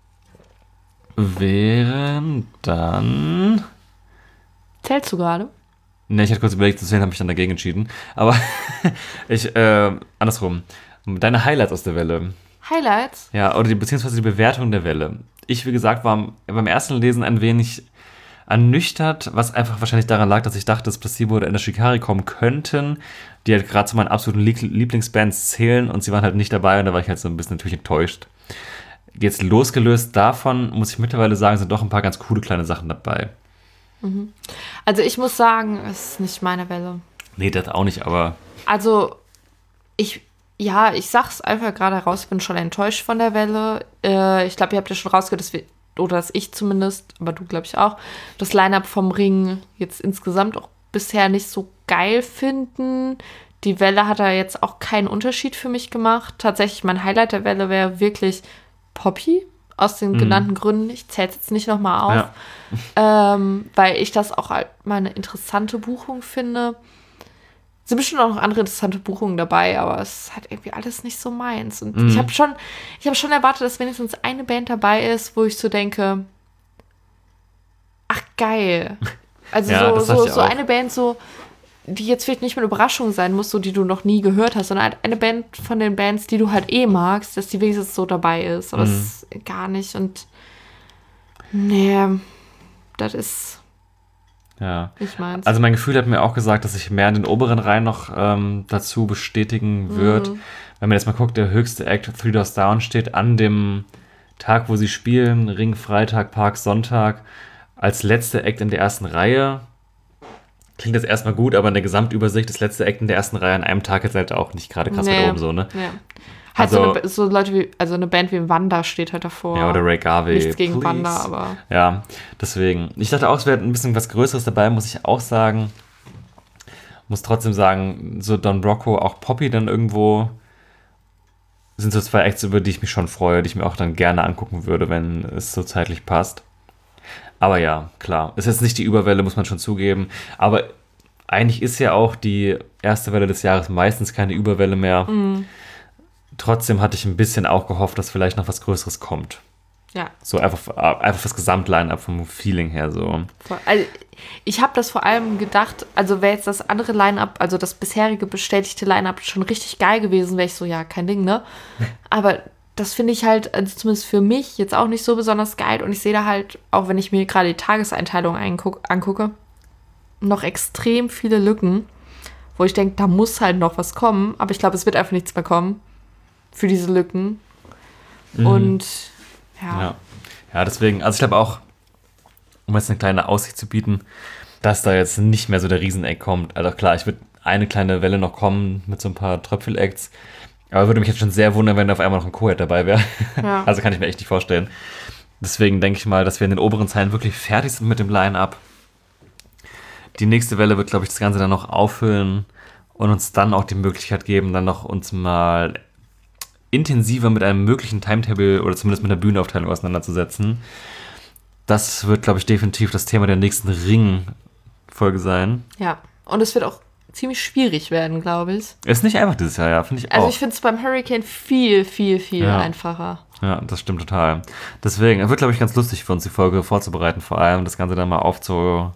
wären dann... Zählst du gerade? Ne, ich hatte kurz überlegt, deswegen habe ich dann dagegen entschieden. Aber ich, äh, andersrum. Deine Highlights aus der Welle. Highlights? Ja, oder die, beziehungsweise die Bewertung der Welle. Ich, wie gesagt, war beim ersten Lesen ein wenig ernüchtert, was einfach wahrscheinlich daran lag, dass ich dachte, dass Placebo oder Ender Shikari kommen könnten, die halt gerade zu meinen absoluten Lie- Lieblingsbands zählen und sie waren halt nicht dabei und da war ich halt so ein bisschen natürlich enttäuscht. Jetzt losgelöst davon, muss ich mittlerweile sagen, sind doch ein paar ganz coole kleine Sachen dabei. Also ich muss sagen, es ist nicht meine Welle. Nee, das auch nicht, aber Also ich, ja, ich sag's einfach gerade raus, ich bin schon enttäuscht von der Welle. Äh, ich glaube, ihr habt ja schon rausgehört, dass wir, oder dass ich zumindest, aber du glaube ich auch, das Line-Up vom Ring jetzt insgesamt auch bisher nicht so geil finden. Die Welle hat da jetzt auch keinen Unterschied für mich gemacht. Tatsächlich, mein Highlight der Welle wäre wirklich Poppy, aus den genannten Gründen. Ich zähle es jetzt nicht nochmal auf. Ja. Ähm, weil ich das auch halt mal eine interessante Buchung finde. Es sind bestimmt auch noch andere interessante Buchungen dabei, aber es ist halt irgendwie alles nicht so meins. Und Mhm. ich habe schon, ich habe schon erwartet, dass wenigstens eine Band dabei ist, wo ich so denke, ach geil. Also Ja, so, das dachte so, ich so auch. eine Band, so, die jetzt vielleicht nicht mehr eine Überraschung sein muss, so die du noch nie gehört hast, sondern halt eine Band von den Bands, die du halt eh magst, dass die wenigstens so dabei ist. Aber Mhm. es ist gar nicht. Und nee, das ist ja. nicht meins. Also mein Gefühl hat mir auch gesagt, dass sich mehr in den oberen Reihen noch ähm, dazu bestätigen wird. Mhm. Wenn man jetzt mal guckt, der höchste Act, Three Doors Down, steht an dem Tag, wo sie spielen, Ring, Freitag, Park, Sonntag, als letzter Act in der ersten Reihe. Klingt das erstmal gut, aber in der Gesamtübersicht, das letzte Act in der ersten Reihe an einem Tag jetzt halt auch nicht gerade krass Nee. weit oben so, ne? Ja. Halt Also- so, eine, so Leute wie, also eine Band wie Wanda steht halt davor. Ja, oder Ray Garvey. Nichts gegen please. Wanda, aber Ja, deswegen. Ich dachte auch, es wäre ein bisschen was Größeres dabei, muss ich auch sagen. Muss trotzdem sagen, so Don Brocco, auch Poppy dann irgendwo sind so zwei Acts, über die ich mich schon freue, die ich mir auch dann gerne angucken würde, wenn es so zeitlich passt. Aber ja, klar. Ist jetzt nicht die Überwelle, muss man schon zugeben. Aber eigentlich ist ja auch die erste Welle des Jahres meistens keine Überwelle mehr. Mhm. Trotzdem hatte ich ein bisschen auch gehofft, dass vielleicht noch was Größeres kommt. ja. So einfach, einfach das Gesamtline-Up vom Feeling her so. Voll. Also ich habe das vor allem gedacht, also wäre jetzt das andere Line-Up, also das bisherige bestätigte Line-Up schon richtig geil gewesen, wäre ich so, ja, kein Ding, ne? Aber das finde ich halt, also zumindest für mich, jetzt auch nicht so besonders geil. Und ich sehe da halt, auch wenn ich mir gerade die Tageseinteilung einguck, angucke, noch extrem viele Lücken, wo ich denke, da muss halt noch was kommen. Aber ich glaube, es wird einfach nichts mehr kommen für diese Lücken. Mhm. Und ja, Ja. Ja, deswegen, also ich glaube auch, um jetzt eine kleine Aussicht zu bieten, dass da jetzt nicht mehr so der Rieseneck kommt. Also klar, ich würde eine kleine Welle noch kommen mit so ein paar Tröpfel-Acts, aber würde mich jetzt schon sehr wundern, wenn da auf einmal noch ein Co-Head dabei wäre. Ja. Also kann ich mir echt nicht vorstellen. Deswegen denke ich mal, dass wir in den oberen Zeilen wirklich fertig sind mit dem Line-Up. Die nächste Welle wird, glaube ich, das Ganze dann noch auffüllen und uns dann auch die Möglichkeit geben, dann noch uns mal intensiver mit einem möglichen Timetable oder zumindest mit einer Bühnenaufteilung auseinanderzusetzen. Das wird, glaube ich, definitiv das Thema der nächsten Ring-Folge sein. ja. Und es wird auch ziemlich schwierig werden, glaube ich. Ist nicht einfach dieses Jahr, ja, finde ich Also auch. ich finde es beim Hurricane viel, viel, viel Ja. einfacher. Ja, das stimmt total. Deswegen, es wird, glaube ich, ganz lustig für uns, die Folge vorzubereiten, vor allem das Ganze dann mal aufzudröseln.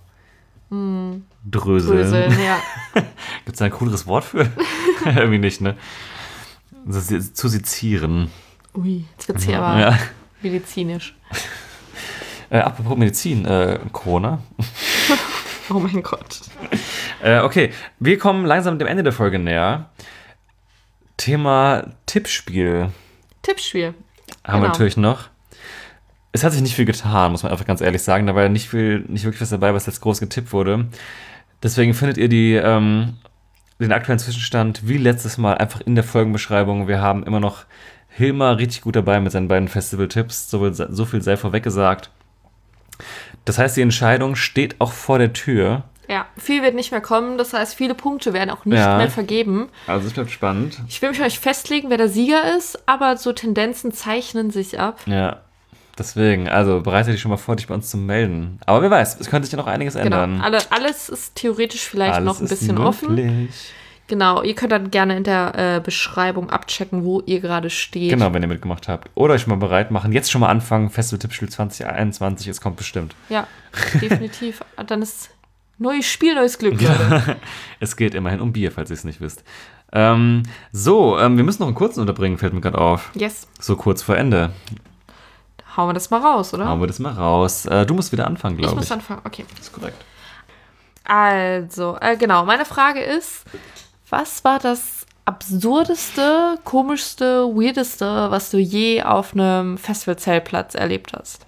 Bröseln, ja. Gibt es da ein cooleres Wort für? Irgendwie nicht, ne? Also, zu sezieren. Ui, jetzt wird's hier aber Ja. medizinisch. Äh, apropos Medizin, äh, Corona. Oh mein Gott. Äh, okay, wir kommen langsam dem Ende der Folge näher. Thema Tippspiel Tippspiel. haben wir Genau. natürlich noch. Es hat sich nicht viel getan, muss man einfach ganz ehrlich sagen. Da war ja nicht viel, nicht wirklich was dabei, was jetzt groß getippt wurde. Deswegen findet ihr die, ähm, den aktuellen Zwischenstand wie letztes Mal einfach in der Folgenbeschreibung. Wir haben immer noch Hilmar richtig gut dabei mit seinen beiden Festival-Tipps. So, so viel sei vorweg gesagt. Das heißt, die Entscheidung steht auch vor der Tür. Ja, viel wird nicht mehr kommen. Das heißt, viele Punkte werden auch nicht Ja. mehr vergeben. Also es bleibt spannend. Ich will mich euch festlegen, wer der Sieger ist, aber so Tendenzen zeichnen sich ab. Ja, deswegen, also bereite dich schon mal vor, dich bei uns zu melden. Aber wer weiß, es könnte sich ja noch einiges ändern. Genau. Alle, alles ist theoretisch vielleicht Alles noch ein ist bisschen offen. möglich. Genau, ihr könnt dann gerne in der äh, Beschreibung abchecken, wo ihr gerade steht. Genau, wenn ihr mitgemacht habt. Oder euch schon mal bereit machen. Jetzt schon mal anfangen. Festival-Tippspiel zwanzig einundzwanzig, es kommt bestimmt. Ja, definitiv. Dann ist neues Spiel, neues Glück, Leute. Es geht immerhin um Bier, falls ihr es nicht wisst. Ähm, so, ähm, wir müssen noch einen kurzen unterbringen, fällt mir gerade auf. Yes, So kurz vor Ende. hauen wir das mal raus, oder? Hauen wir das mal raus. Äh, du musst wieder anfangen, ich glaube muss ich. anfangen, okay. Das ist korrekt. Also, äh, genau, meine Frage ist, was war das absurdeste, komischste, weirdeste, was du je auf einem Festivalzeltplatz erlebt hast?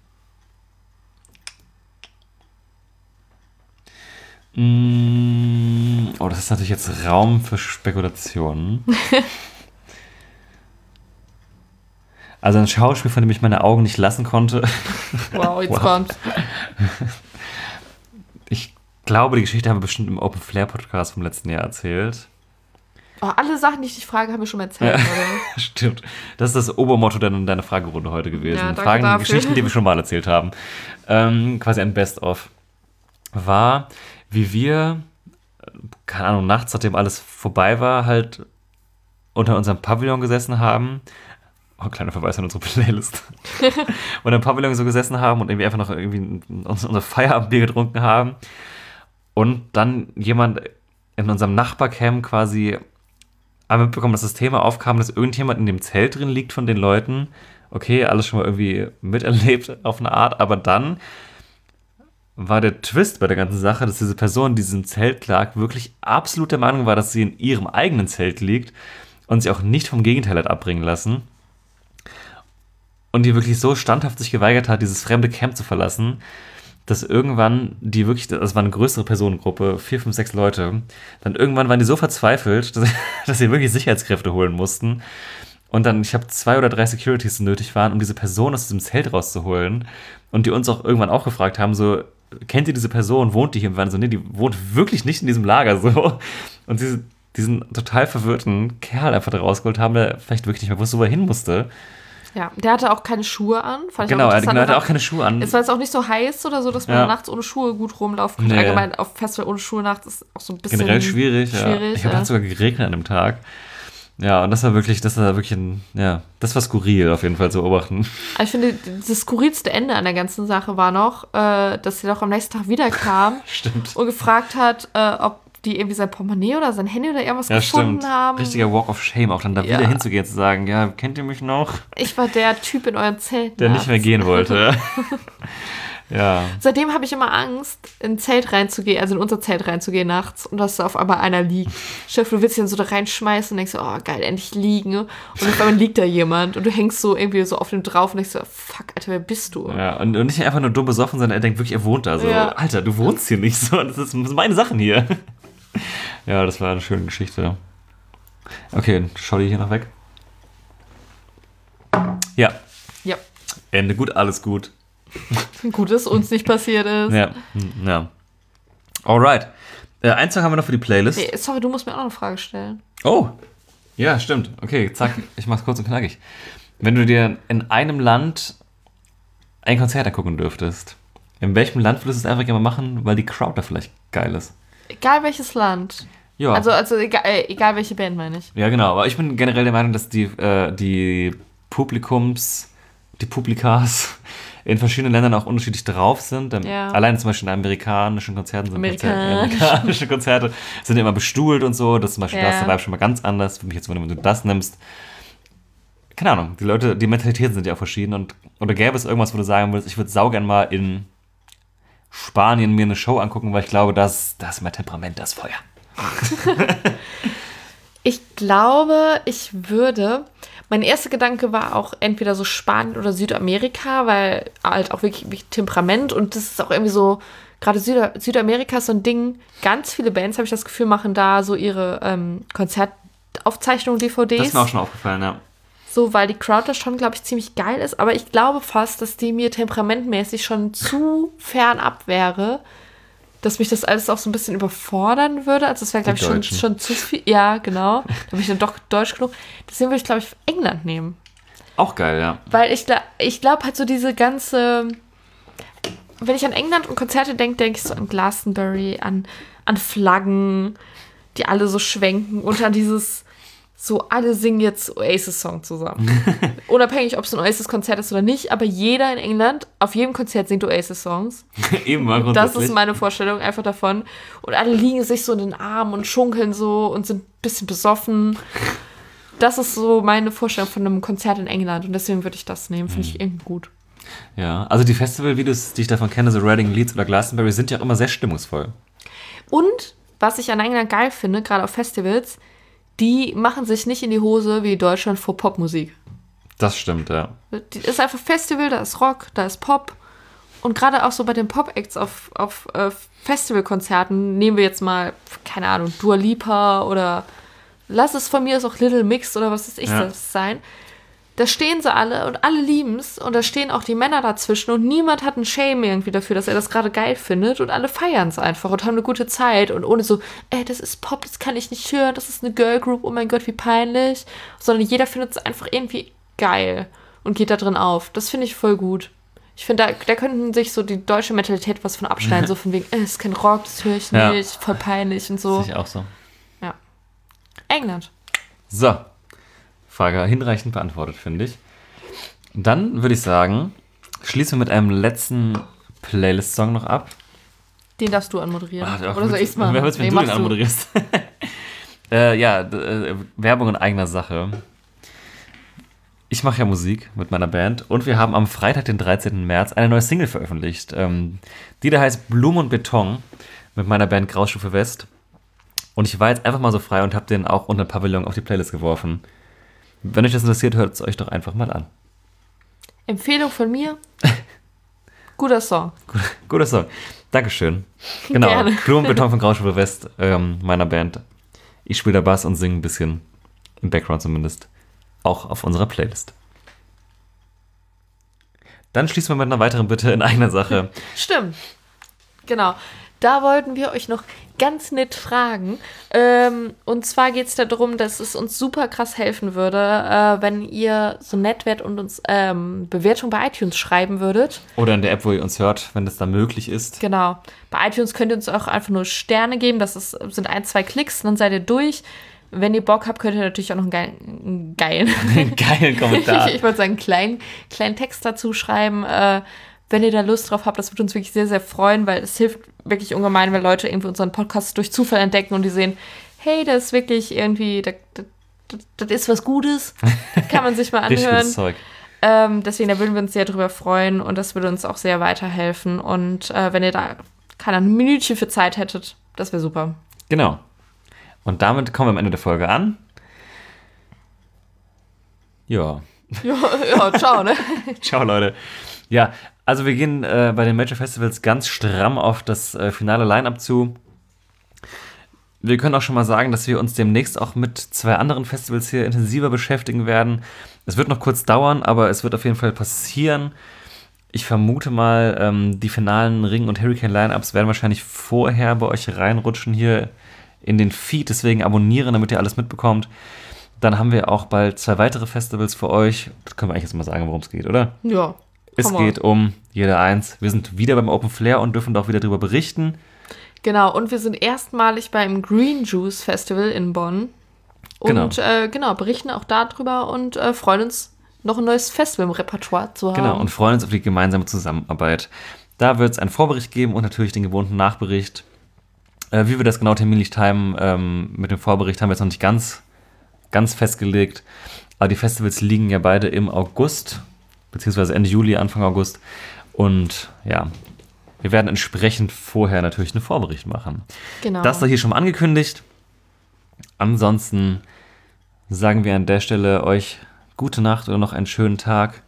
Mm, oh, das ist natürlich jetzt Raum für Spekulationen. Also ein Schauspiel, von dem ich meine Augen nicht lassen konnte. Wow, jetzt Wow. kommt's. Ich glaube, die Geschichte haben wir bestimmt im Open Flair Podcast vom letzten Jahr erzählt. Oh, alle Sachen, die ich dich frage, haben wir schon mal erzählt, oder? Stimmt. Das ist das Obermotto deiner, deiner Fragerunde heute gewesen. Ja, danke Fragen, dafür. Geschichten, die wir schon mal erzählt haben. Ähm, quasi ein Best-of. War, wie wir, keine Ahnung, nachts, nachdem alles vorbei war, halt unter unserem Pavillon gesessen haben. Oh, kleiner Verweis an unsere Playlist. Und im Pavillon so gesessen haben und irgendwie einfach noch irgendwie unser Feierabendbier getrunken haben. Und dann jemand in unserem Nachbarcamp quasi haben mitbekommen, dass das Thema aufkam, dass irgendjemand in dem Zelt drin liegt von den Leuten. Okay, alles schon mal irgendwie miterlebt auf eine Art, aber dann war der Twist bei der ganzen Sache, dass diese Person, die in diesem Zelt lag, wirklich absolut der Meinung war, dass sie in ihrem eigenen Zelt liegt und sich auch nicht vom Gegenteil hat abbringen lassen. Und die wirklich so standhaft sich geweigert hat, dieses fremde Camp zu verlassen, dass irgendwann die wirklich, das war eine größere Personengruppe, vier, fünf, sechs Leute, dann irgendwann waren die so verzweifelt, dass, dass sie wirklich Sicherheitskräfte holen mussten. Und dann, ich habe zwei oder drei Securities, die nötig waren, um diese Person aus diesem Zelt rauszuholen. Und die uns auch irgendwann auch gefragt haben, so, kennt ihr diese Person, wohnt die hier? Und wir waren so, nee, die wohnt wirklich nicht in diesem Lager, so. Und diese, diesen total verwirrten Kerl einfach da rausgeholt haben, der vielleicht wirklich nicht mehr wusste, wo er hin musste. Ja, der hatte auch keine Schuhe an. Fand ich Genau, auch er interessant. hatte auch keine Schuhe an. Es war jetzt auch nicht so heiß oder so, dass man Ja. nachts ohne Schuhe gut rumlaufen könnte. Nee. Allgemein auf Festival ohne Schuhe nachts ist auch so ein bisschen Generell schwierig, ja. schwierig, Ich habe ja. hat sogar geregnet an dem Tag. Ja, und das war wirklich, das war wirklich ein, ja, das war skurril auf jeden Fall zu beobachten. Aber ich finde, das skurrilste Ende an der ganzen Sache war noch, äh, dass er doch am nächsten Tag wieder kam Stimmt. und gefragt hat, äh, ob die irgendwie sein Portemonnaie oder sein Handy oder irgendwas Ja, gefunden stimmt. haben. Richtiger Walk of Shame, auch dann da Ja. wieder hinzugehen, zu sagen, ja, kennt ihr mich noch? Ich war der Typ in eurem Zelt. Der nachts. nicht mehr gehen wollte. Ja. Seitdem habe ich immer Angst, in ein Zelt reinzugehen, also in unser Zelt reinzugehen nachts und dass da auf einmal einer liegt. Chef, du willst dich dann so da reinschmeißen und denkst so, oh geil, endlich liegen. Und auf einmal liegt da jemand und du hängst so irgendwie so auf dem drauf und denkst so, fuck, Alter, wer bist du? Ja, und, und nicht einfach nur dumm besoffen, sondern er denkt wirklich, er wohnt da so. Ja. Alter, du wohnst hier nicht so, das, ist, das sind meine Sachen hier. Ja, das war eine schöne Geschichte. Okay, schau die hier noch weg. Ja, Ja, Ende gut, alles gut. gut, dass uns nicht passiert ist. Ja, hm, ja. Alright. Äh, einen Song haben wir noch für die Playlist. Hey, sorry, du musst mir auch noch eine Frage stellen. Oh, ja, stimmt. Okay, zack, ich mach's kurz und knackig. Wenn du dir in einem Land ein Konzert angucken dürftest, in welchem Land würdest du es einfach gerne mal machen, weil die Crowd da vielleicht geil ist? Egal welches Land. Ja. Also, also egal, äh, egal welche Band, meine ich. Ja, genau. Aber ich bin generell der Meinung, dass die, äh, die Publikums, die Publikas in verschiedenen Ländern auch unterschiedlich drauf sind. Ähm, Ja. Allein zum Beispiel in amerikanischen Konzerten sind Amerikanisch. Konzerte, amerikanische Konzerte sind immer bestuhlt und so. Das ist zum Beispiel, Ja. da ist der Vibe schon mal ganz anders. Für mich jetzt, wenn du das nimmst. Keine Ahnung, die Leute, die Mentalitäten sind ja auch verschieden. Und, oder gäbe es irgendwas, wo du sagen würdest, ich würde saugern mal in Spanien mir eine Show angucken, weil ich glaube, das, das ist mein Temperament, das Feuer. Ich glaube, ich würde. Mein erster Gedanke war auch entweder so Spanien oder Südamerika, weil halt auch wirklich, wirklich Temperament und das ist auch irgendwie so, gerade Süda- Südamerika ist so ein Ding, ganz viele Bands, habe ich das Gefühl, machen da so ihre ähm, Konzertaufzeichnungen, D V Ds. Das ist mir auch schon aufgefallen, ja. So, weil die Crowd da schon, glaube ich, ziemlich geil ist. Aber ich glaube fast, dass die mir temperamentmäßig schon zu fernab wäre, dass mich das alles auch so ein bisschen überfordern würde. Also es wäre, glaube Die ich, schon, Deutschen. schon zu viel. Ja, genau. Da bin ich dann doch deutsch genug. Deswegen würde ich, glaube ich, England nehmen. Auch geil, ja. Weil ich, gla- ich glaube halt so diese ganze... Wenn ich an England und Konzerte denke, denke ich so an Glastonbury, an, an Flaggen, die alle so schwenken und an dieses... So, alle singen jetzt Oasis-Song zusammen. Unabhängig, ob es ein Oasis-Konzert ist oder nicht, aber jeder in England, auf jedem Konzert singt Oasis-Songs. Eben mal Das grundsätzlich. ist meine Vorstellung einfach davon. Und alle liegen sich so in den Armen und schunkeln so und sind ein bisschen besoffen. Das ist so meine Vorstellung von einem Konzert in England. Und deswegen würde ich das nehmen. Finde ich irgendwie gut. Ja, also die Festivalvideos, die ich davon kenne, so Reading, Leeds oder Glastonbury, sind ja auch immer sehr stimmungsvoll. Und, was ich an England geil finde, gerade auf Festivals, die machen sich nicht in die Hose wie Deutschland vor Popmusik. Das stimmt, ja. Die ist einfach Festival, da ist Rock, da ist Pop. Und gerade auch so bei den Pop-Acts auf, auf äh, Festivalkonzerten, nehmen wir jetzt mal, keine Ahnung, Dua Lipa oder lass es von mir aus auch Little Mix oder was weiß ich Ja. das sein. Da stehen sie alle und alle lieben es und da stehen auch die Männer dazwischen und niemand hat einen Shame irgendwie dafür, dass er das gerade geil findet und alle feiern es einfach und haben eine gute Zeit und ohne so, ey, das ist Pop, das kann ich nicht hören, das ist eine Girl Group, oh mein Gott, wie peinlich. Sondern jeder findet es einfach irgendwie geil und geht da drin auf. Das finde ich voll gut. Ich finde, da, da könnten sich so die deutsche Mentalität was von abschneiden, so von wegen, äh, das ist kein Rock, das höre ich Ja. nicht, voll peinlich und so. Sehe ich auch so. Ja. England. So, Frage hinreichend beantwortet, finde ich. Dann würde ich sagen, schließen wir mit einem letzten Playlist-Song noch ab. Den darfst du anmoderieren. Ah, Oder soll ich es machen? Wer wird's, wenn Nee, du den machst anmoderierst? äh, ja, d- äh, Werbung in eigener Sache. Ich mache ja Musik mit meiner Band und wir haben am Freitag, den dreizehnten März, eine neue Single veröffentlicht. Ähm, die da heißt Blumen und Beton mit meiner Band Graustufe West. Und ich war jetzt einfach mal so frei und habe den auch unter Pavillon auf die Playlist geworfen. Wenn euch das interessiert, hört es euch doch einfach mal an. Empfehlung von mir. Guter Song. Guter Song. Dankeschön. Genau. Gerne. Blumenbeton von Graustufe West, ähm, meiner Band. Ich spiele da Bass und singe ein bisschen, im Background zumindest, auch auf unserer Playlist. Dann schließen wir mit einer weiteren Bitte in eigener Sache. Stimmt. Genau. Da wollten wir euch noch ganz nett fragen. Ähm, und zwar geht es darum, dass es uns super krass helfen würde, äh, wenn ihr so nett wärt und uns ähm, Bewertung bei iTunes schreiben würdet. Oder in der App, wo ihr uns hört, wenn das da möglich ist. Genau. Bei iTunes könnt ihr uns auch einfach nur Sterne geben. Das ist, sind ein, zwei Klicks, dann seid ihr durch. Wenn ihr Bock habt, könnt ihr natürlich auch noch einen geilen, einen geilen, Einen geilen Kommentar. ich, ich wollte sagen, einen kleinen, kleinen Text dazu schreiben. Äh, wenn ihr da Lust drauf habt, das würde uns wirklich sehr, sehr freuen, weil es hilft wirklich ungemein, wenn Leute irgendwie unseren Podcast durch Zufall entdecken und die sehen, hey, das ist wirklich irgendwie, das, das, das ist was Gutes. Das kann man sich mal Richtig anhören. gutes Zeug. Ähm, deswegen, da würden wir uns sehr drüber freuen und das würde uns auch sehr weiterhelfen. Und äh, wenn ihr da, keine Ahnung, ein Minütchen für Zeit hättet, das wäre super. Genau. Und damit kommen wir am Ende der Folge an. Ja. Ja, ja, ciao, ne? Ciao, Leute. Ja, also wir gehen äh, bei den Major Festivals ganz stramm auf das äh, finale Line-Up zu. Wir können auch schon mal sagen, dass wir uns demnächst auch mit zwei anderen Festivals hier intensiver beschäftigen werden. Es wird noch kurz dauern, aber es wird auf jeden Fall passieren. Ich vermute mal, ähm, die finalen Ring- und Hurricane-Line-Ups werden wahrscheinlich vorher bei euch reinrutschen hier in den Feed. Deswegen abonnieren, damit ihr alles mitbekommt. Dann haben wir auch bald zwei weitere Festivals für euch. Das können wir eigentlich jetzt mal sagen, worum es geht, oder? Ja. Es Come on. geht um jeder eins. Wir sind wieder beim Open Flair und dürfen auch wieder darüber berichten. Genau, und wir sind erstmalig beim Green Juice Festival in Bonn. Und Genau. genau, äh, genau berichten auch darüber und äh, freuen uns noch ein neues Festival im Repertoire zu haben. Genau, und freuen uns auf die gemeinsame Zusammenarbeit. Da wird es einen Vorbericht geben und natürlich den gewohnten Nachbericht. Äh, wie wir das genau terminlich timen ähm, mit dem Vorbericht, haben wir jetzt noch nicht ganz, ganz festgelegt. Aber die Festivals liegen ja beide im August, beziehungsweise Ende Juli, Anfang August. Und ja, wir werden entsprechend vorher natürlich einen Vorbericht machen. Genau. Das sei hier schon mal angekündigt. Ansonsten sagen wir an der Stelle euch gute Nacht oder noch einen schönen Tag.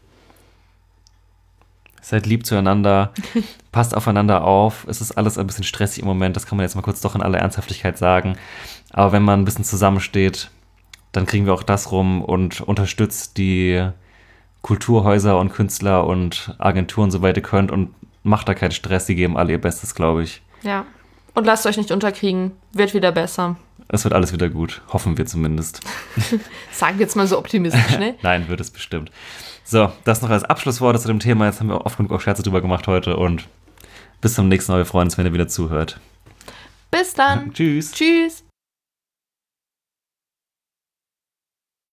Seid lieb zueinander, passt aufeinander auf. Es ist alles ein bisschen stressig im Moment, das kann man jetzt mal kurz doch in aller Ernsthaftigkeit sagen. Aber wenn man ein bisschen zusammensteht, dann kriegen wir auch das rum und unterstützt die Kulturhäuser und Künstler und Agenturen, soweit ihr könnt, und macht da keinen Stress, die geben alle ihr Bestes, glaube ich. Ja, und lasst euch nicht unterkriegen, wird wieder besser. Es wird alles wieder gut, hoffen wir zumindest. Sagen wir jetzt mal so optimistisch, ne? Nein, wird es bestimmt. So, das noch als Abschlussworte zu dem Thema. Jetzt haben wir oft genug auch Scherze drüber gemacht heute und bis zum nächsten Mal. Wir freuen uns, wenn ihr wieder zuhört. Bis dann. Tschüss. Tschüss.